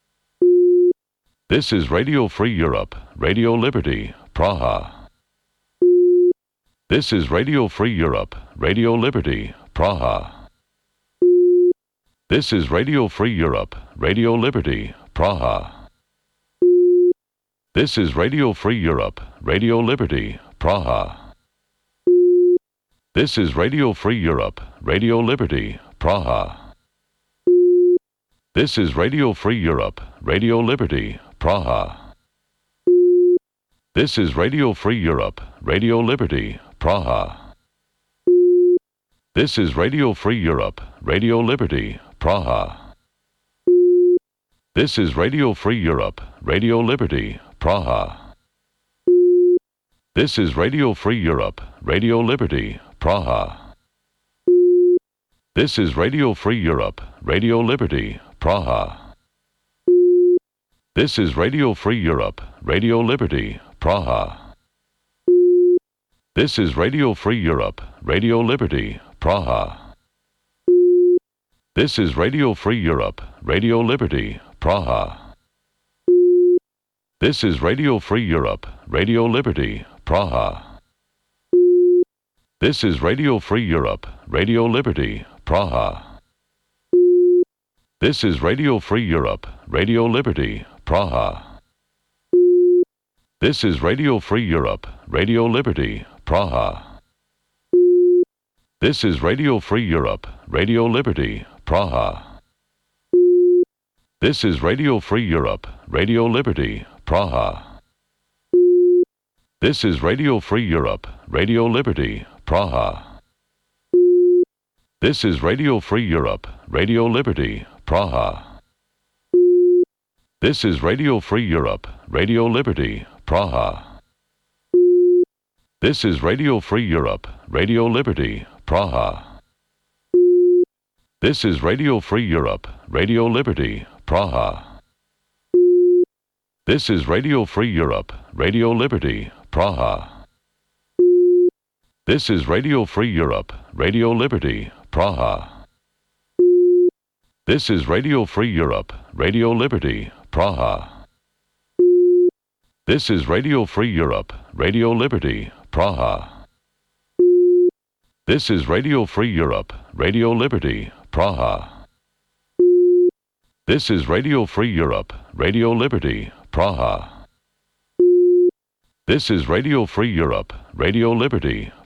This is Radio Free Europe, Radio Liberty, Praha. This is Radio Free Europe, Radio Liberty, Praha. This is Radio Free Europe, Radio Liberty, Praha. This is Radio Free Europe, Radio Liberty, Praha. This is Radio Free Europe, Radio Liberty, Praha. This is Radio Free Europe, Radio Liberty, Praha. This is Radio Free Europe, Radio Liberty, Praha. This is Radio Free Europe, Radio Liberty, Praha. This is Radio Free Europe, Radio Liberty, Praha. This is Radio Free Europe, Radio Liberty, Praha. This is Radio Free Europe, Radio Liberty, Praha. This is Radio Free Europe, Radio Liberty, Praha. This is Radio Free Europe, Radio Liberty, Praha. This is Radio Free Europe, Radio Liberty, Praha. This is Radio Free Europe, Radio Liberty, Praha. This is Radio Free Europe, Radio Liberty, Praha. This is Radio Free Europe, Radio Liberty, Praha. This is Radio Free Europe, Radio Liberty, Praha. This is Radio Free Europe, Radio Liberty, Praha. This is Radio Free Europe, Radio Liberty, Praha. This is Radio Free Europe, Radio Liberty, Praha. This is Radio Free Europe, Radio Liberty, Praha. This is Radio Free Europe, Radio Liberty, Praha. This is Radio Free Europe, Radio Liberty, Praha. This is Radio Free Europe, Radio Liberty, Praha. This is Radio Free Europe, Radio Liberty, Praha. This is Radio Free Europe, Radio Liberty, Praha. This is Radio Free Europe, Radio Liberty, Praha. This is Radio Free Europe, Radio Liberty, Praha. This is Radio Free Europe, Radio Liberty, Praha. This is Radio Free Europe, Radio Liberty, Praha. This is Radio Free Europe, Radio Liberty,